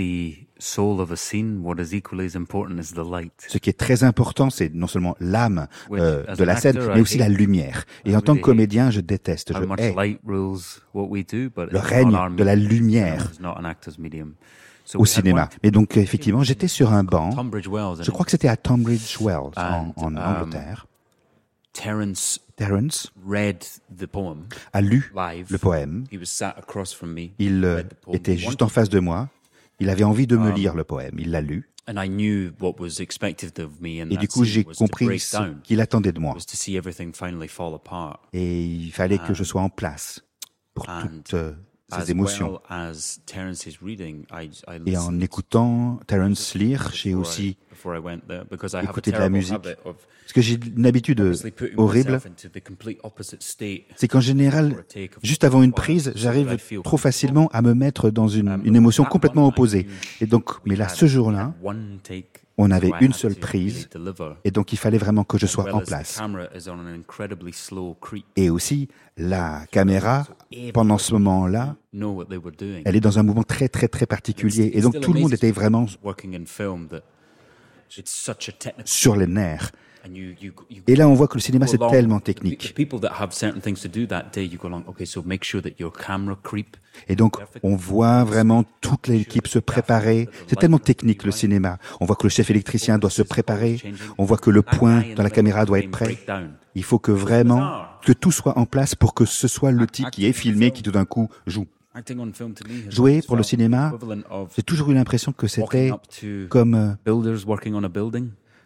Speaker 10: qui est très important, c'est non seulement l'âme euh, de la scène, mais aussi la lumière. Et en tant que comédien, je déteste, je hais le règne de la lumière au cinéma. Mais donc, effectivement, j'étais sur un banc, je crois que c'était à Tunbridge Wells, en, en Angleterre.
Speaker 11: Terence,
Speaker 10: Terence
Speaker 11: read the poem
Speaker 10: a lu
Speaker 11: live.
Speaker 10: le poème.
Speaker 11: He was sat across from me.
Speaker 10: Il euh, était juste en face de moi. Il avait envie de me lire le poème. Il l'a lu.
Speaker 11: And I knew what was expected of me in
Speaker 10: Et
Speaker 11: that
Speaker 10: du coup, j'ai
Speaker 11: scene was
Speaker 10: compris
Speaker 11: to break
Speaker 10: ce
Speaker 11: down,
Speaker 10: qu'il attendait de moi.
Speaker 11: was to see everything finally fall apart.
Speaker 10: Et il fallait que je sois en place pour
Speaker 11: And
Speaker 10: toutes euh, ces
Speaker 11: as
Speaker 10: émotions.
Speaker 11: well as Terence is reading, I, I
Speaker 10: Et en
Speaker 11: listened
Speaker 10: écoutant Terence lire, j'ai
Speaker 11: before
Speaker 10: aussi
Speaker 11: I, before I went there, because I have a
Speaker 10: écouté de la
Speaker 11: terrible
Speaker 10: musique.
Speaker 11: habit of
Speaker 10: Parce que j'ai une habitude
Speaker 11: obviously putting
Speaker 10: horrible,
Speaker 11: myself into the complete opposite state
Speaker 10: c'est qu'en général,
Speaker 11: for a take of
Speaker 10: juste avant une
Speaker 11: quiet,
Speaker 10: prise,
Speaker 11: so
Speaker 10: j'arrive
Speaker 11: that I feel
Speaker 10: trop facilement à me mettre dans une,
Speaker 11: Um,
Speaker 10: une émotion
Speaker 11: that
Speaker 10: complètement
Speaker 11: one
Speaker 10: opposée.
Speaker 11: night,
Speaker 10: Et donc, mais là, ce jour-là,
Speaker 11: one take,
Speaker 10: on avait
Speaker 11: so I
Speaker 10: une
Speaker 11: had
Speaker 10: seule
Speaker 11: to
Speaker 10: prise,
Speaker 11: really deliver.
Speaker 10: et donc il fallait vraiment que je
Speaker 11: As
Speaker 10: sois
Speaker 11: well
Speaker 10: en
Speaker 11: as the
Speaker 10: place.
Speaker 11: camera is on an incredibly slow creep.
Speaker 10: Et aussi, la caméra, pendant ce moment-là,
Speaker 11: Know what they were doing.
Speaker 10: elle est dans un mouvement très très très particulier. Et donc tout le monde était vraiment
Speaker 11: Working in film that it's such a technical
Speaker 10: sur les nerfs.
Speaker 11: and you, you, you
Speaker 10: Et là, on voit que le cinéma,
Speaker 11: go
Speaker 10: c'est
Speaker 11: along-
Speaker 10: tellement
Speaker 11: the
Speaker 10: technique.
Speaker 11: people that have certain things to do that day, you go along, okay, so make sure that your camera creep.
Speaker 10: Et donc, on voit vraiment toute l'équipe se préparer. C'est tellement technique, le cinéma. On voit que le chef électricien doit se préparer. On voit que le point dans la caméra doit être prêt. Il faut que vraiment, que tout soit en place pour que ce soit le type qui est filmé qui tout d'un coup joue.
Speaker 11: Acting on film to me has
Speaker 10: Jouer
Speaker 11: always
Speaker 10: pour le
Speaker 11: felt
Speaker 10: cinéma,
Speaker 11: equivalent of
Speaker 10: j'ai toujours eu l'impression que c'était
Speaker 11: walking up to
Speaker 10: comme euh,
Speaker 11: builders working on a building.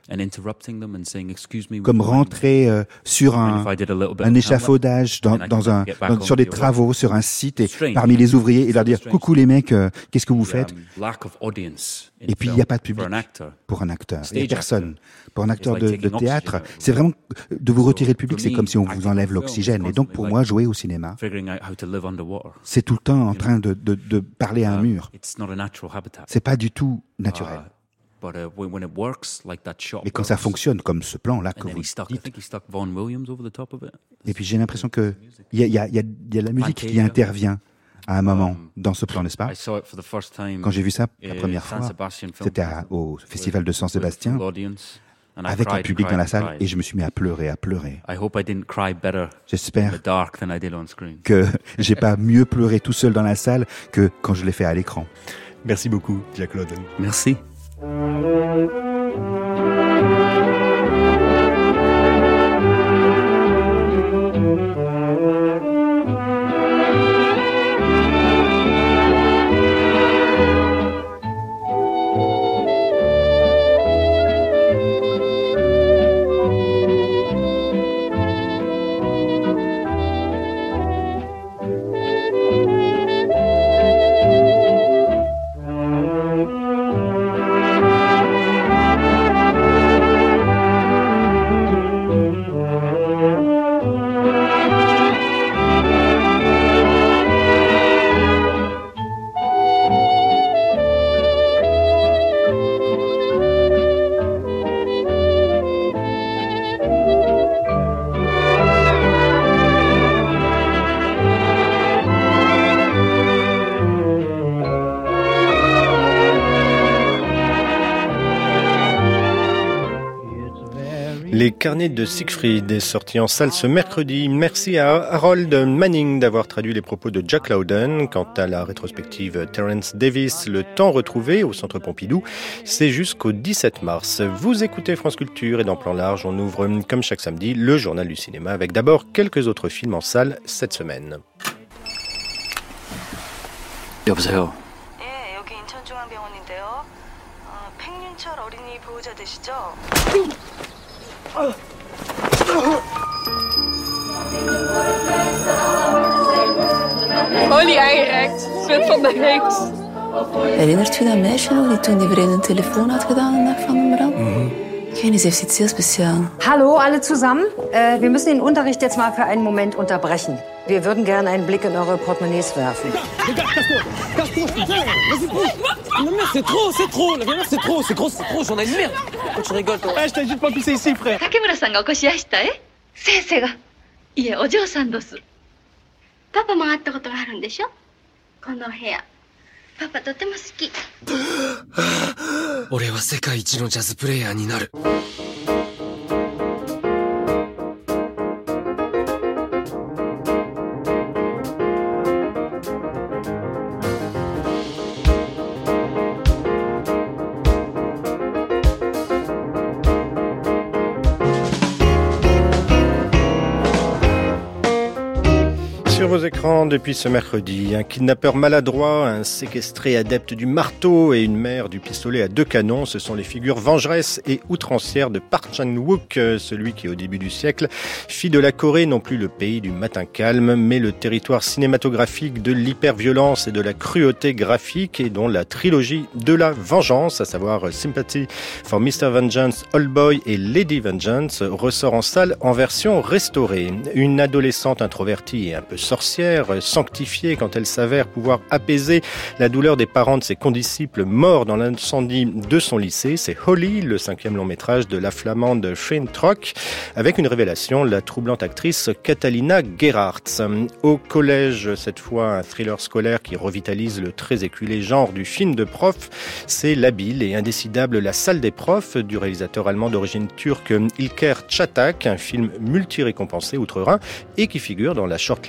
Speaker 10: comme rentrer euh, sur un, un échafaudage, dans, dans un, dans, sur des travaux, sur un site, et parmi les ouvriers, et leur dire « Coucou les mecs, euh, qu'est-ce que vous faites ?» Et puis il n'y a pas de public pour un acteur, il n'y a personne. Pour un acteur de, de théâtre, c'est vraiment de vous retirer le public, c'est comme si on vous enlève l'oxygène. Et donc pour moi, jouer au cinéma, c'est tout le temps en train de, de, de parler à un mur. C'est pas du tout naturel. Mais quand ça fonctionne comme ce plan-là que vous dites, et puis j'ai l'impression que il y a, y a, y a, y a la musique qui intervient à un moment dans ce plan, n'est-ce pas? Quand j'ai vu ça la première fois, c'était à, au Festival de San Sébastien, avec un public dans la salle, et je me suis mis à pleurer, à pleurer. J'espère que j'ai pas mieux pleuré tout seul dans la salle que quand je l'ai fait à l'écran.
Speaker 3: Merci beaucoup, Jack Lowden.
Speaker 11: Merci.
Speaker 3: Les carnets de Siegfried est sorti en salle ce mercredi. Merci à Harold Manning d'avoir traduit les propos de Jack Lowden. Quant à la rétrospective Terence Davis, le temps retrouvé au Centre Pompidou, c'est jusqu'au dix-sept mars. Vous écoutez France Culture et dans Plan Large, on ouvre comme chaque samedi le journal du cinéma avec d'abord quelques autres films en salle cette semaine.
Speaker 12: 여보세요. 예, 여기 인천중앙병원인데요. 어, 팽윤철 어린이 보호자 되시죠?
Speaker 13: Ollie aangereikt. Svet van de heks.
Speaker 14: Herinnert u dat meisje nog die toen die vreemde telefoon had gedaan de dag van de brand? Mhm. Ik weet niet, ze heeft iets heel speciaals.
Speaker 15: Hallo, alle zusammen. Äh, wir müssen den Unterricht jetzt mal für einen Moment unterbrechen. Wir würden gerne einen Blick in eure Portemonnaies werfen.
Speaker 16: C'est trop, c'est trop. La c'est trop, c'est gros, c'est trop. J'en ai une merde. Pourquoi tu rigoles, toi? Je t'invite pas à pisser ici, frère.
Speaker 17: Takemura-sanがお越しやしたえ？先生が。いえ、お嬢さんです。パパも会ったことがあるんでしょ？この部屋。パパとても好き。
Speaker 16: 俺は世界一のジャズプレイヤーになる。
Speaker 3: Sur vos écrans depuis ce mercredi, un kidnappeur maladroit, un séquestré adepte du marteau et une mère du pistolet à deux canons, ce sont les figures vengeresses et outrancières de Park Chan-wook, celui qui au début du siècle fit de la Corée non plus le pays du matin calme, mais le territoire cinématographique de l'hyperviolence et de la cruauté graphique, et dont la trilogie de la vengeance, à savoir Sympathy for mister Vengeance, Old Boy et Lady Vengeance, ressort en salle en version restaurée. Une adolescente introvertie et un peu sorcière, sanctifiée quand elle s'avère pouvoir apaiser la douleur des parents de ses condisciples morts dans l'incendie de son lycée. C'est Holly, le cinquième long métrage de la flamande Shane Trock, avec une révélation, la troublante actrice Catalina Gerhardt. Au collège, cette fois, un thriller scolaire qui revitalise le très éculé genre du film de prof. C'est l'habile et indécidable La salle des profs du réalisateur allemand d'origine turque İlker Çatak, un film multi-récompensé outre-Rhin et qui figure dans la shortlist des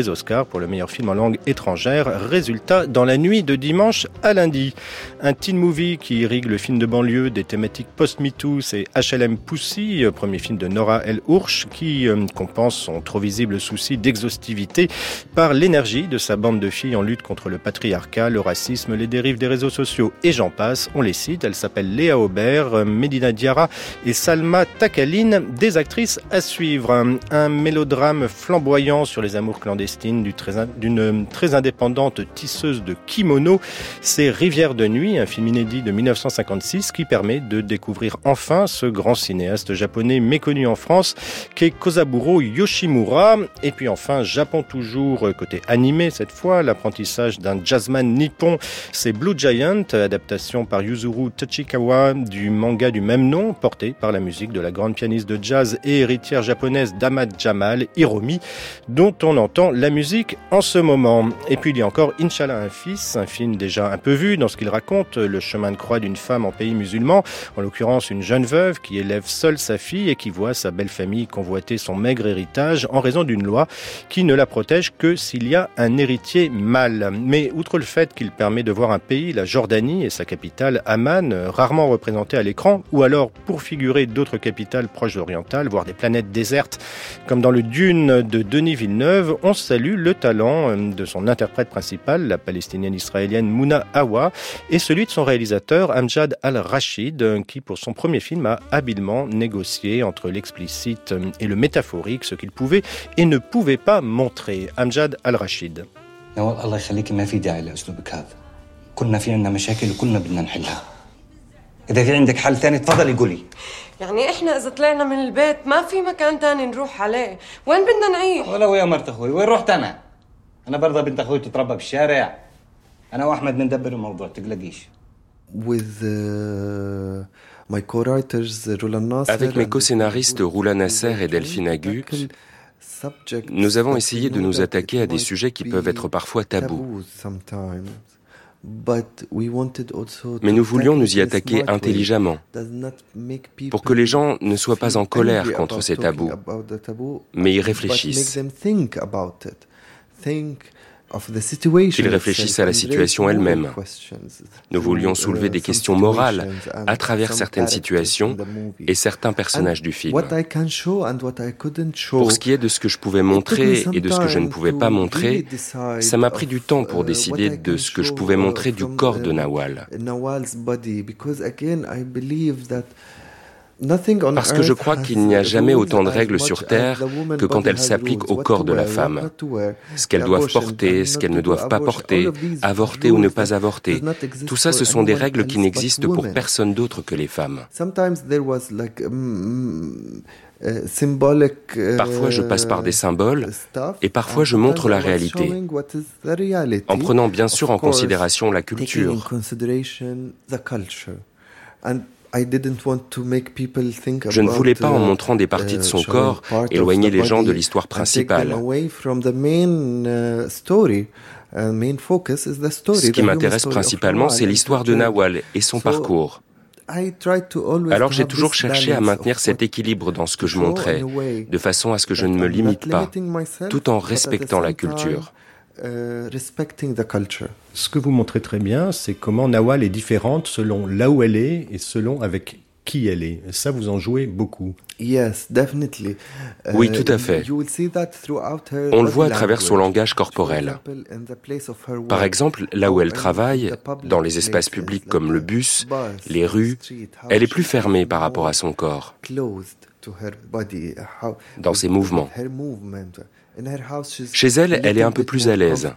Speaker 3: des Oscars pour le meilleur film en langue étrangère. Résultat dans la nuit de dimanche à lundi. Un teen movie qui irrigue le film de banlieue des thématiques post-MeToo, c'est H L M Pussy, premier film de Nora El Hurch, qui euh, compense son trop visible souci d'exhaustivité par l'énergie de sa bande de filles en lutte contre le patriarcat, le racisme, les dérives des réseaux sociaux et j'en passe. On les cite, elles s'appellent Léa Aubert, Medina Diarra et Salma Takaline, des actrices à suivre. Un mélodrame flamboyant sur les amours clandestines d'une très indépendante tisseuse de kimono, c'est Rivière de nuit, un film inédit de dix-neuf cent cinquante-six qui permet de découvrir enfin ce grand cinéaste japonais méconnu en France qu'est Kozaburo Yoshimura. Et puis enfin, Japon toujours, côté animé cette fois, l'apprentissage d'un jazzman nippon, c'est Blue Giant, adaptation par Yuzuru Tachikawa du manga du même nom, porté par la musique de la grande pianiste de jazz et héritière japonaise d'Ahmad Jamal, Hiromi, dont on entend la musique en ce moment. Et puis il y a encore Inch'Allah un fils, un film déjà un peu vu dans ce qu'il raconte, le chemin de croix d'une femme en pays musulman, en l'occurrence une jeune veuve qui élève seule sa fille et qui voit sa belle famille convoiter son maigre héritage en raison d'une loi qui ne la protège que s'il y a un héritier mâle. Mais outre le fait qu'il permet de voir un pays, la Jordanie et sa capitale Amman, rarement représentée à l'écran, ou alors pour figurer d'autres capitales proches orientales, voire des planètes désertes, comme dans le Dune de Denis Villeneuve, on salue le talent de son interprète principal, la palestinienne israélienne Mouna Awa, et celui de son réalisateur Amjad Al-Rachid, qui pour son premier film a habilement négocié entre l'explicite et le métaphorique, ce qu'il pouvait et ne pouvait pas montrer. Amjad Al-Rachid.
Speaker 18: نوال الله يخليكي ما في داعي لأسلوبك هذا. كنا في عندنا مشاكل وكنا بدنا نحلها. إذا في عندك حل ثاني تفضلي قولي.
Speaker 19: يعني إحنا إذا طلعنا من البيت ما في مكان تاني نروح عليه، وين بدنا نعيش؟
Speaker 18: ولو يا مرت أخوي، وين رحت أنا؟ أنا برضه بنت أخوي تتربى بالشارع. أنا وأحمد بندبر الموضوع تقلقيش.
Speaker 20: With uh, my co-writers Roland Nasser.
Speaker 21: Avec mes co-scénaristes Roula Nasser et Delphine Agut, nous avons essayé de nous attaquer à des sujets qui peuvent être parfois tabous. Mais nous voulions nous y attaquer intelligemment, pour que les gens ne soient pas en colère contre ces tabous, mais y réfléchissent. Qu'ils réfléchissent à la situation elle-même. Nous voulions soulever des questions morales à travers certaines situations et certains personnages du film. Pour ce qui est de ce que je pouvais montrer et de ce que je ne pouvais pas montrer, ça m'a pris du temps pour décider de ce que je pouvais montrer du corps de Nawal. Parce que je crois qu'il n'y a jamais autant de règles sur Terre que quand elles s'appliquent au corps de la femme. Ce qu'elles doivent porter, ce qu'elles ne doivent pas porter, avorter ou ne pas avorter. Tout ça, ce sont des règles qui n'existent pour personne d'autre que les femmes. Parfois, je passe par des symboles et parfois, je montre la réalité, en prenant bien sûr en considération la culture. Je ne voulais pas, en montrant des parties de son corps, éloigner les gens de l'histoire principale. Ce qui m'intéresse principalement, c'est l'histoire de Nawal et son parcours. Alors j'ai toujours cherché à maintenir cet équilibre dans ce que je montrais, de façon à ce que je ne me limite pas, tout en respectant la culture.
Speaker 3: Ce que vous montrez très bien, c'est comment Nawal est différente selon là où elle est et selon avec qui elle est. Ça, vous en jouez beaucoup.
Speaker 21: Oui, tout à fait. On le voit à travers son langage corporel. Par exemple, là où elle travaille, dans les espaces publics comme le bus, les rues, elle est plus fermée par rapport à son corps, dans ses mouvements. Chez elle, elle est un peu plus à l'aise.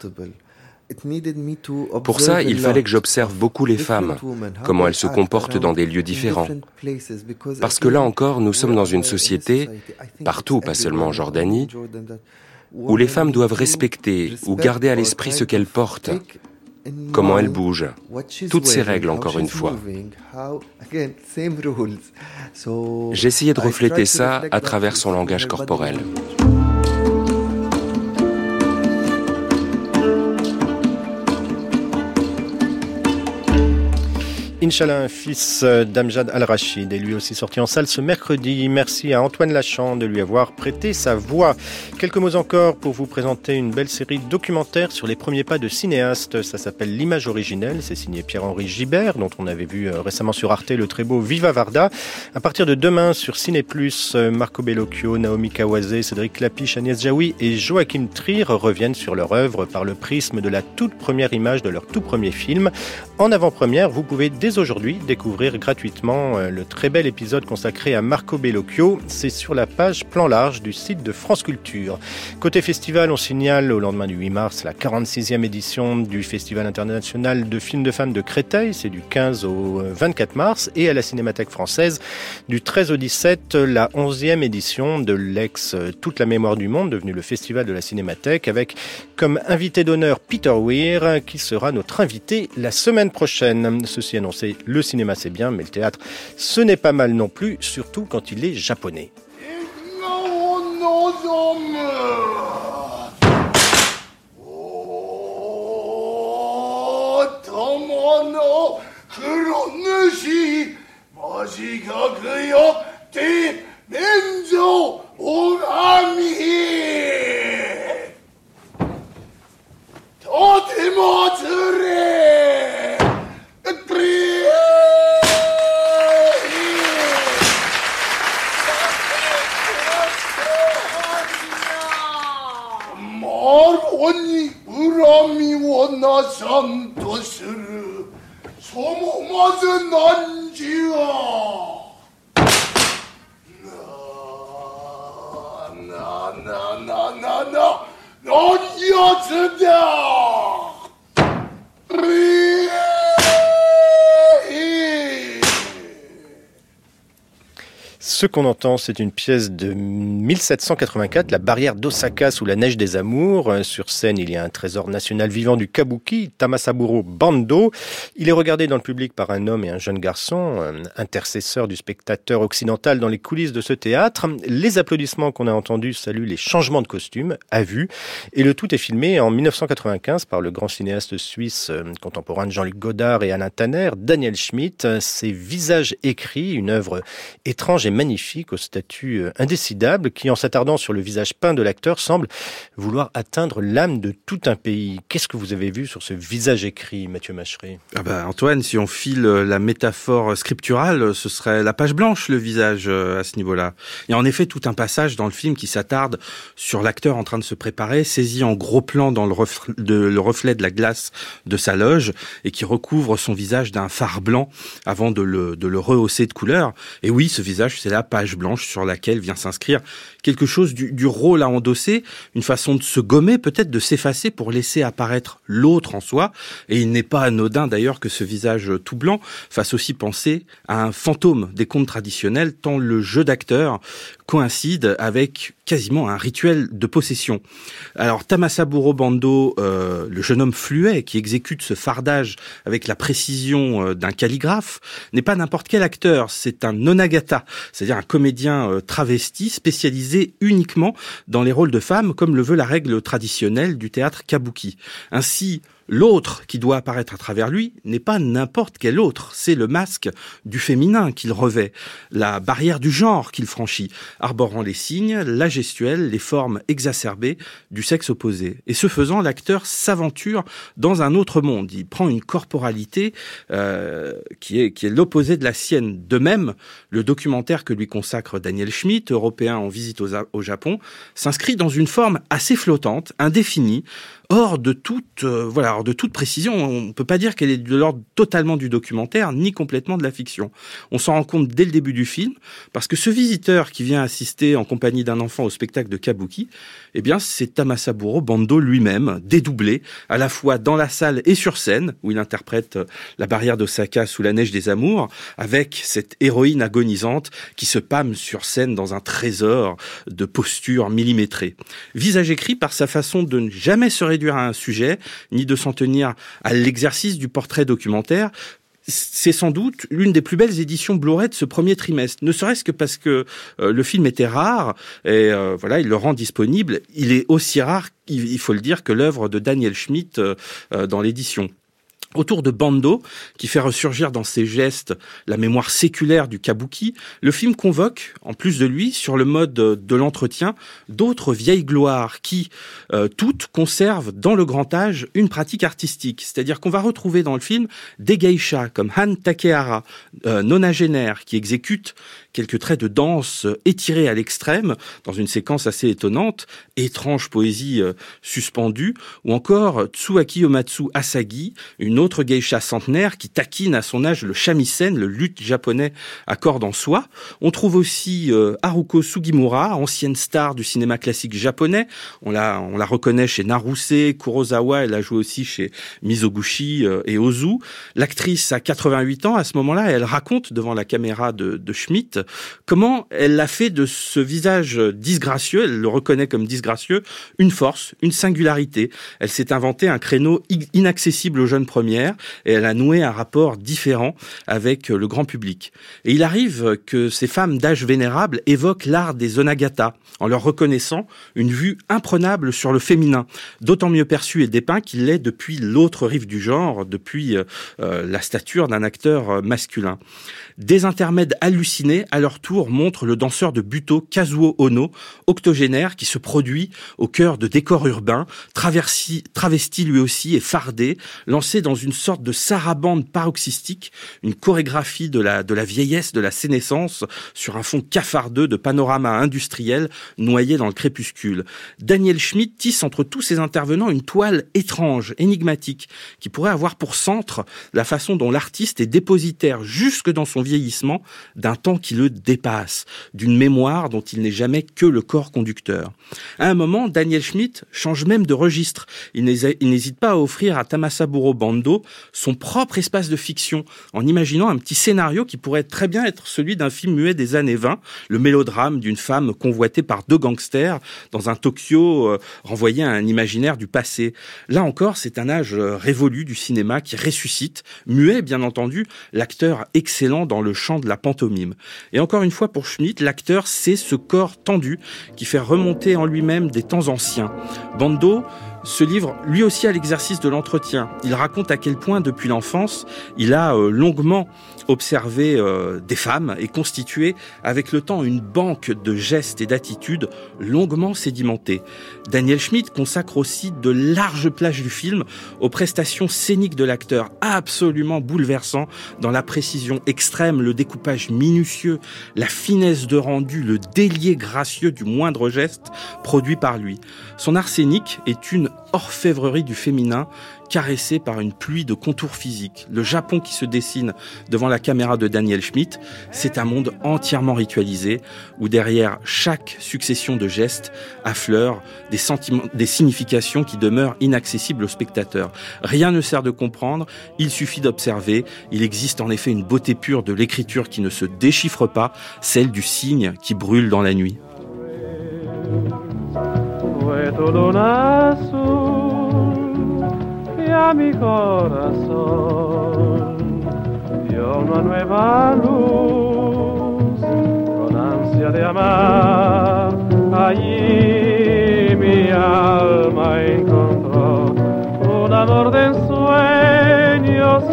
Speaker 21: Pour ça, il fallait que j'observe beaucoup les femmes, comment elles se comportent dans des lieux différents. Parce que là encore, nous sommes dans une société, partout, pas seulement en Jordanie, où les femmes doivent respecter ou garder à l'esprit ce qu'elles portent, comment elles bougent. Toutes ces règles, encore une fois. J'essayais de refléter ça à travers son langage corporel.
Speaker 3: Inch'Allah, fils d'Amjad Al-Rachid, est lui aussi sorti en salle ce mercredi. Merci à Antoine Lachan de lui avoir prêté sa voix. Quelques mots encore pour vous présenter une belle série documentaire sur les premiers pas de cinéastes. Ça s'appelle L'image originelle. C'est signé Pierre-Henri Gibert, dont on avait vu récemment sur Arte le très beau Viva Varda. À partir de demain sur Ciné Plus, Marco Bellocchio, Naomi Kawase, Cédric Clapiche, Agnès Jaoui et Joachim Trier reviennent sur leur œuvre par le prisme de la toute première image de leur tout premier film. En avant-première, vous pouvez dès aujourd'hui découvrir gratuitement le très bel épisode consacré à Marco Bellocchio. C'est sur la page Plan Large du site de France Culture. Côté festival, on signale au lendemain du huit mars la quarante-sixième édition du Festival international de films de femmes de Créteil. C'est du quinze au vingt-quatre mars. Et à la Cinémathèque française, du treize au dix-sept, la onzième édition de l'ex Toute la mémoire du monde, devenu le Festival de la Cinémathèque, avec comme invité d'honneur Peter Weir, qui sera notre invité la semaine prochaine. Ceci annoncé, le cinéma c'est bien, mais le théâtre ce n'est pas mal non plus, surtout quand il est japonais. Ce qu'on entend, c'est une pièce de mille sept cent quatre-vingt-quatre, La barrière d'Osaka sous la neige des amours. Sur scène, il y a un trésor national vivant du kabuki, Tamasaburo Bando. Il est regardé dans le public par un homme et un jeune garçon, intercesseur du spectateur occidental dans les coulisses de ce théâtre. Les applaudissements qu'on a entendus saluent les changements de costumes, à vue. Et le tout est filmé en mille neuf cent quatre-vingt-quinze par le grand cinéaste suisse contemporain de Jean-Luc Godard et Alain Tanner, Daniel Schmitt. Ses visages écrits, une œuvre étrange et magnifique, magnifique, au statut indécidable, qui, en s'attardant sur le visage peint de l'acteur, semble vouloir atteindre l'âme de tout un pays. Qu'est-ce que vous avez vu sur ce visage écrit, Mathieu Macheret ?
Speaker 1: Ah bah Antoine, si on file la métaphore scripturale, ce serait la page blanche, le visage, à ce niveau-là. Il y a en effet tout un passage dans le film qui s'attarde sur l'acteur en train de se préparer, saisi en gros plan dans le reflet de, le reflet de la glace de sa loge, et qui recouvre son visage d'un fard blanc avant de le, de le rehausser de couleur. Et oui, ce visage, c'est la page blanche sur laquelle vient s'inscrire quelque chose du, du rôle à endosser, une façon de se gommer, peut-être de s'effacer pour laisser apparaître l'autre en soi. Et il n'est pas anodin d'ailleurs que ce visage tout blanc fasse aussi penser à un fantôme des contes traditionnels, tant le jeu d'acteur coïncide avec quasiment un rituel de possession. Alors Tamasaburo Bando, euh, le jeune homme fluet qui exécute ce fardage avec la précision euh, d'un calligraphe, n'est pas n'importe quel acteur, c'est un nonagata, c'est-à-dire un comédien euh, travesti spécialisé uniquement dans les rôles de femmes, comme le veut la règle traditionnelle du théâtre kabuki. Ainsi, l'autre qui doit apparaître à travers lui n'est pas n'importe quel autre, c'est le masque du féminin qu'il revêt, la barrière du genre qu'il franchit, arborant les signes, la gestuelle, les formes exacerbées du sexe opposé. Et ce faisant, l'acteur s'aventure dans un autre monde. Il prend une corporalité euh, qui est, qui est l'opposé de la sienne. De même, le documentaire que lui consacre Daniel Schmitt, européen en visite au, au Japon, s'inscrit dans une forme assez flottante, indéfinie, hors de toute, euh, voilà, hors de toute précision. On ne peut pas dire qu'elle est de l'ordre totalement du documentaire, ni complètement de la fiction. On s'en rend compte dès le début du film, parce que ce visiteur qui vient assister en compagnie d'un enfant au spectacle de kabuki, eh bien, c'est Tamasaburo Bando lui-même, dédoublé, à la fois dans la salle et sur scène, où il interprète la barrière d'Osaka sous la neige des amours, avec cette héroïne agonisante qui se pâme sur scène dans un trésor de postures millimétrées. Visage écrit par sa façon de ne jamais se réduire à un sujet, ni de s'en tenir à l'exercice du portrait documentaire. C'est sans doute l'une des plus belles éditions Blu-ray de ce premier trimestre, ne serait-ce que parce que euh, le film était rare, et euh, voilà, il le rend disponible. Il est aussi rare, il, il faut le dire, que l'œuvre de Daniel Schmitt euh, euh, dans l'édition. Autour de Bando, qui fait ressurgir dans ses gestes la mémoire séculaire du kabuki, le film convoque, en plus de lui, sur le mode de l'entretien, d'autres vieilles gloires qui, euh, toutes, conservent dans le grand âge une pratique artistique. C'est-à-dire qu'on va retrouver dans le film des geishas comme Han Takehara, euh, nonagénaire, qui exécute quelques traits de danse étirés à l'extrême, dans une séquence assez étonnante, étrange poésie euh, suspendue, ou encore Tsuaki Yomatsu Asagi, une autre geisha centenaire qui taquine à son âge le shamisen, le luth japonais à cordes en soie. On trouve aussi euh, Haruko Sugimura, ancienne star du cinéma classique japonais. On la, on la reconnaît chez Naruse, Kurosawa, elle a joué aussi chez Mizoguchi euh, et Ozu. L'actrice a quatre-vingt-huit ans à ce moment-là, et elle raconte devant la caméra de, de Schmidt comment elle a fait de ce visage disgracieux, elle le reconnaît comme disgracieux, une force, une singularité. Elle s'est inventé un créneau inaccessible aux jeunes premières et elle a noué un rapport différent avec le grand public. Et il arrive que ces femmes d'âge vénérable évoquent l'art des onagata en leur reconnaissant une vue imprenable sur le féminin, d'autant mieux perçu et dépeint qu'il l'est depuis l'autre rive du genre, depuis euh, la stature d'un acteur masculin. Des intermèdes hallucinés, à leur tour, montrent le danseur de Buto, Kazuo Ono, octogénaire, qui se produit au cœur de décors urbains, traversi, travesti lui aussi et fardé, lancé dans une sorte de sarabande paroxystique, une chorégraphie de la, de la vieillesse, de la sénescence, sur un fond cafardeux de panorama industriel noyé dans le crépuscule. Daniel Schmidt tisse entre tous ces intervenants une toile étrange, énigmatique, qui pourrait avoir pour centre la façon dont l'artiste est dépositaire jusque dans son vieillissement d'un temps qui le dépasse, d'une mémoire dont il n'est jamais que le corps conducteur. À un moment, Daniel Schmidt change même de registre. Il n'hésite pas à offrir à Tamasaburo Bando son propre espace de fiction, en imaginant un petit scénario qui pourrait très bien être celui d'un film muet des années vingt, le mélodrame d'une femme convoitée par deux gangsters dans un Tokyo euh, renvoyé à un imaginaire du passé. Là encore, c'est un âge révolu du cinéma qui ressuscite, muet bien entendu, l'acteur excellent dans le champ de la pantomime. Et encore une fois pour Schmidt, l'acteur, c'est ce corps tendu qui fait remonter en lui-même des temps anciens. Bando se livre lui aussi à l'exercice de l'entretien. Il raconte à quel point, depuis l'enfance, il a euh, longuement observé euh, des femmes et constitué avec le temps une banque de gestes et d'attitudes longuement sédimentées. Daniel Schmidt consacre aussi de larges plages du film aux prestations scéniques de l'acteur, absolument bouleversant dans la précision extrême, le découpage minutieux, la finesse de rendu, le délié gracieux du moindre geste produit par lui. Son art scénique est une orfèvrerie du féminin, caressée par une pluie de contours physiques. Le Japon qui se dessine devant la caméra de Daniel Schmidt, c'est un monde entièrement ritualisé, où derrière chaque succession de gestes affleurent des sentiments, des significations qui demeurent inaccessibles au spectateur. Rien ne sert de comprendre, il suffit d'observer. Il existe en effet une beauté pure de l'écriture qui ne se déchiffre pas, celle du signe qui brûle dans la nuit.
Speaker 2: Y a mi corazón dio una nueva luz con ansia de amar. Allí mi alma encontró un amor de ensueño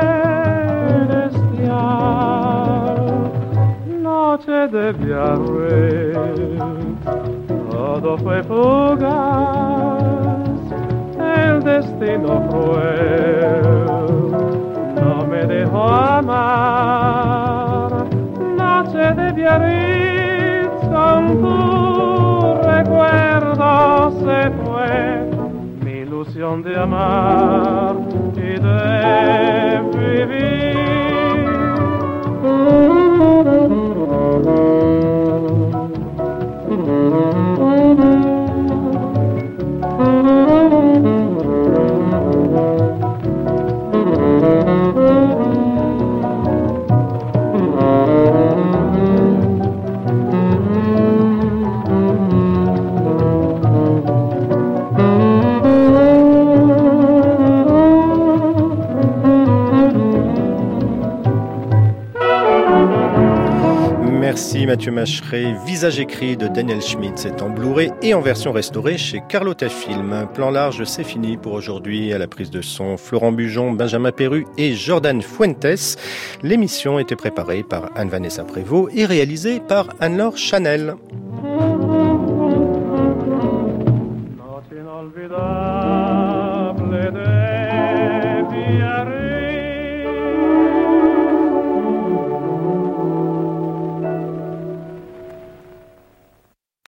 Speaker 2: celestial. Noche de Biarritz, todo fue fugaz. El destino cruel no me dejó amar. Noche de Biarritz, con tu recuerdo se fue mi ilusión de amar y de vivir.
Speaker 3: Merci Mathieu Macheret. Visage écrit de Daniel Schmidt, c'est en Blu-ray et en version restaurée chez Carlotta Film. Plan large, c'est fini pour aujourd'hui. À la prise de son, Florent Bujon, Benjamin Perru et Jordan Fuentes. L'émission était préparée par Anne-Vanessa Prévost et réalisée par Anne-Laure Chanel.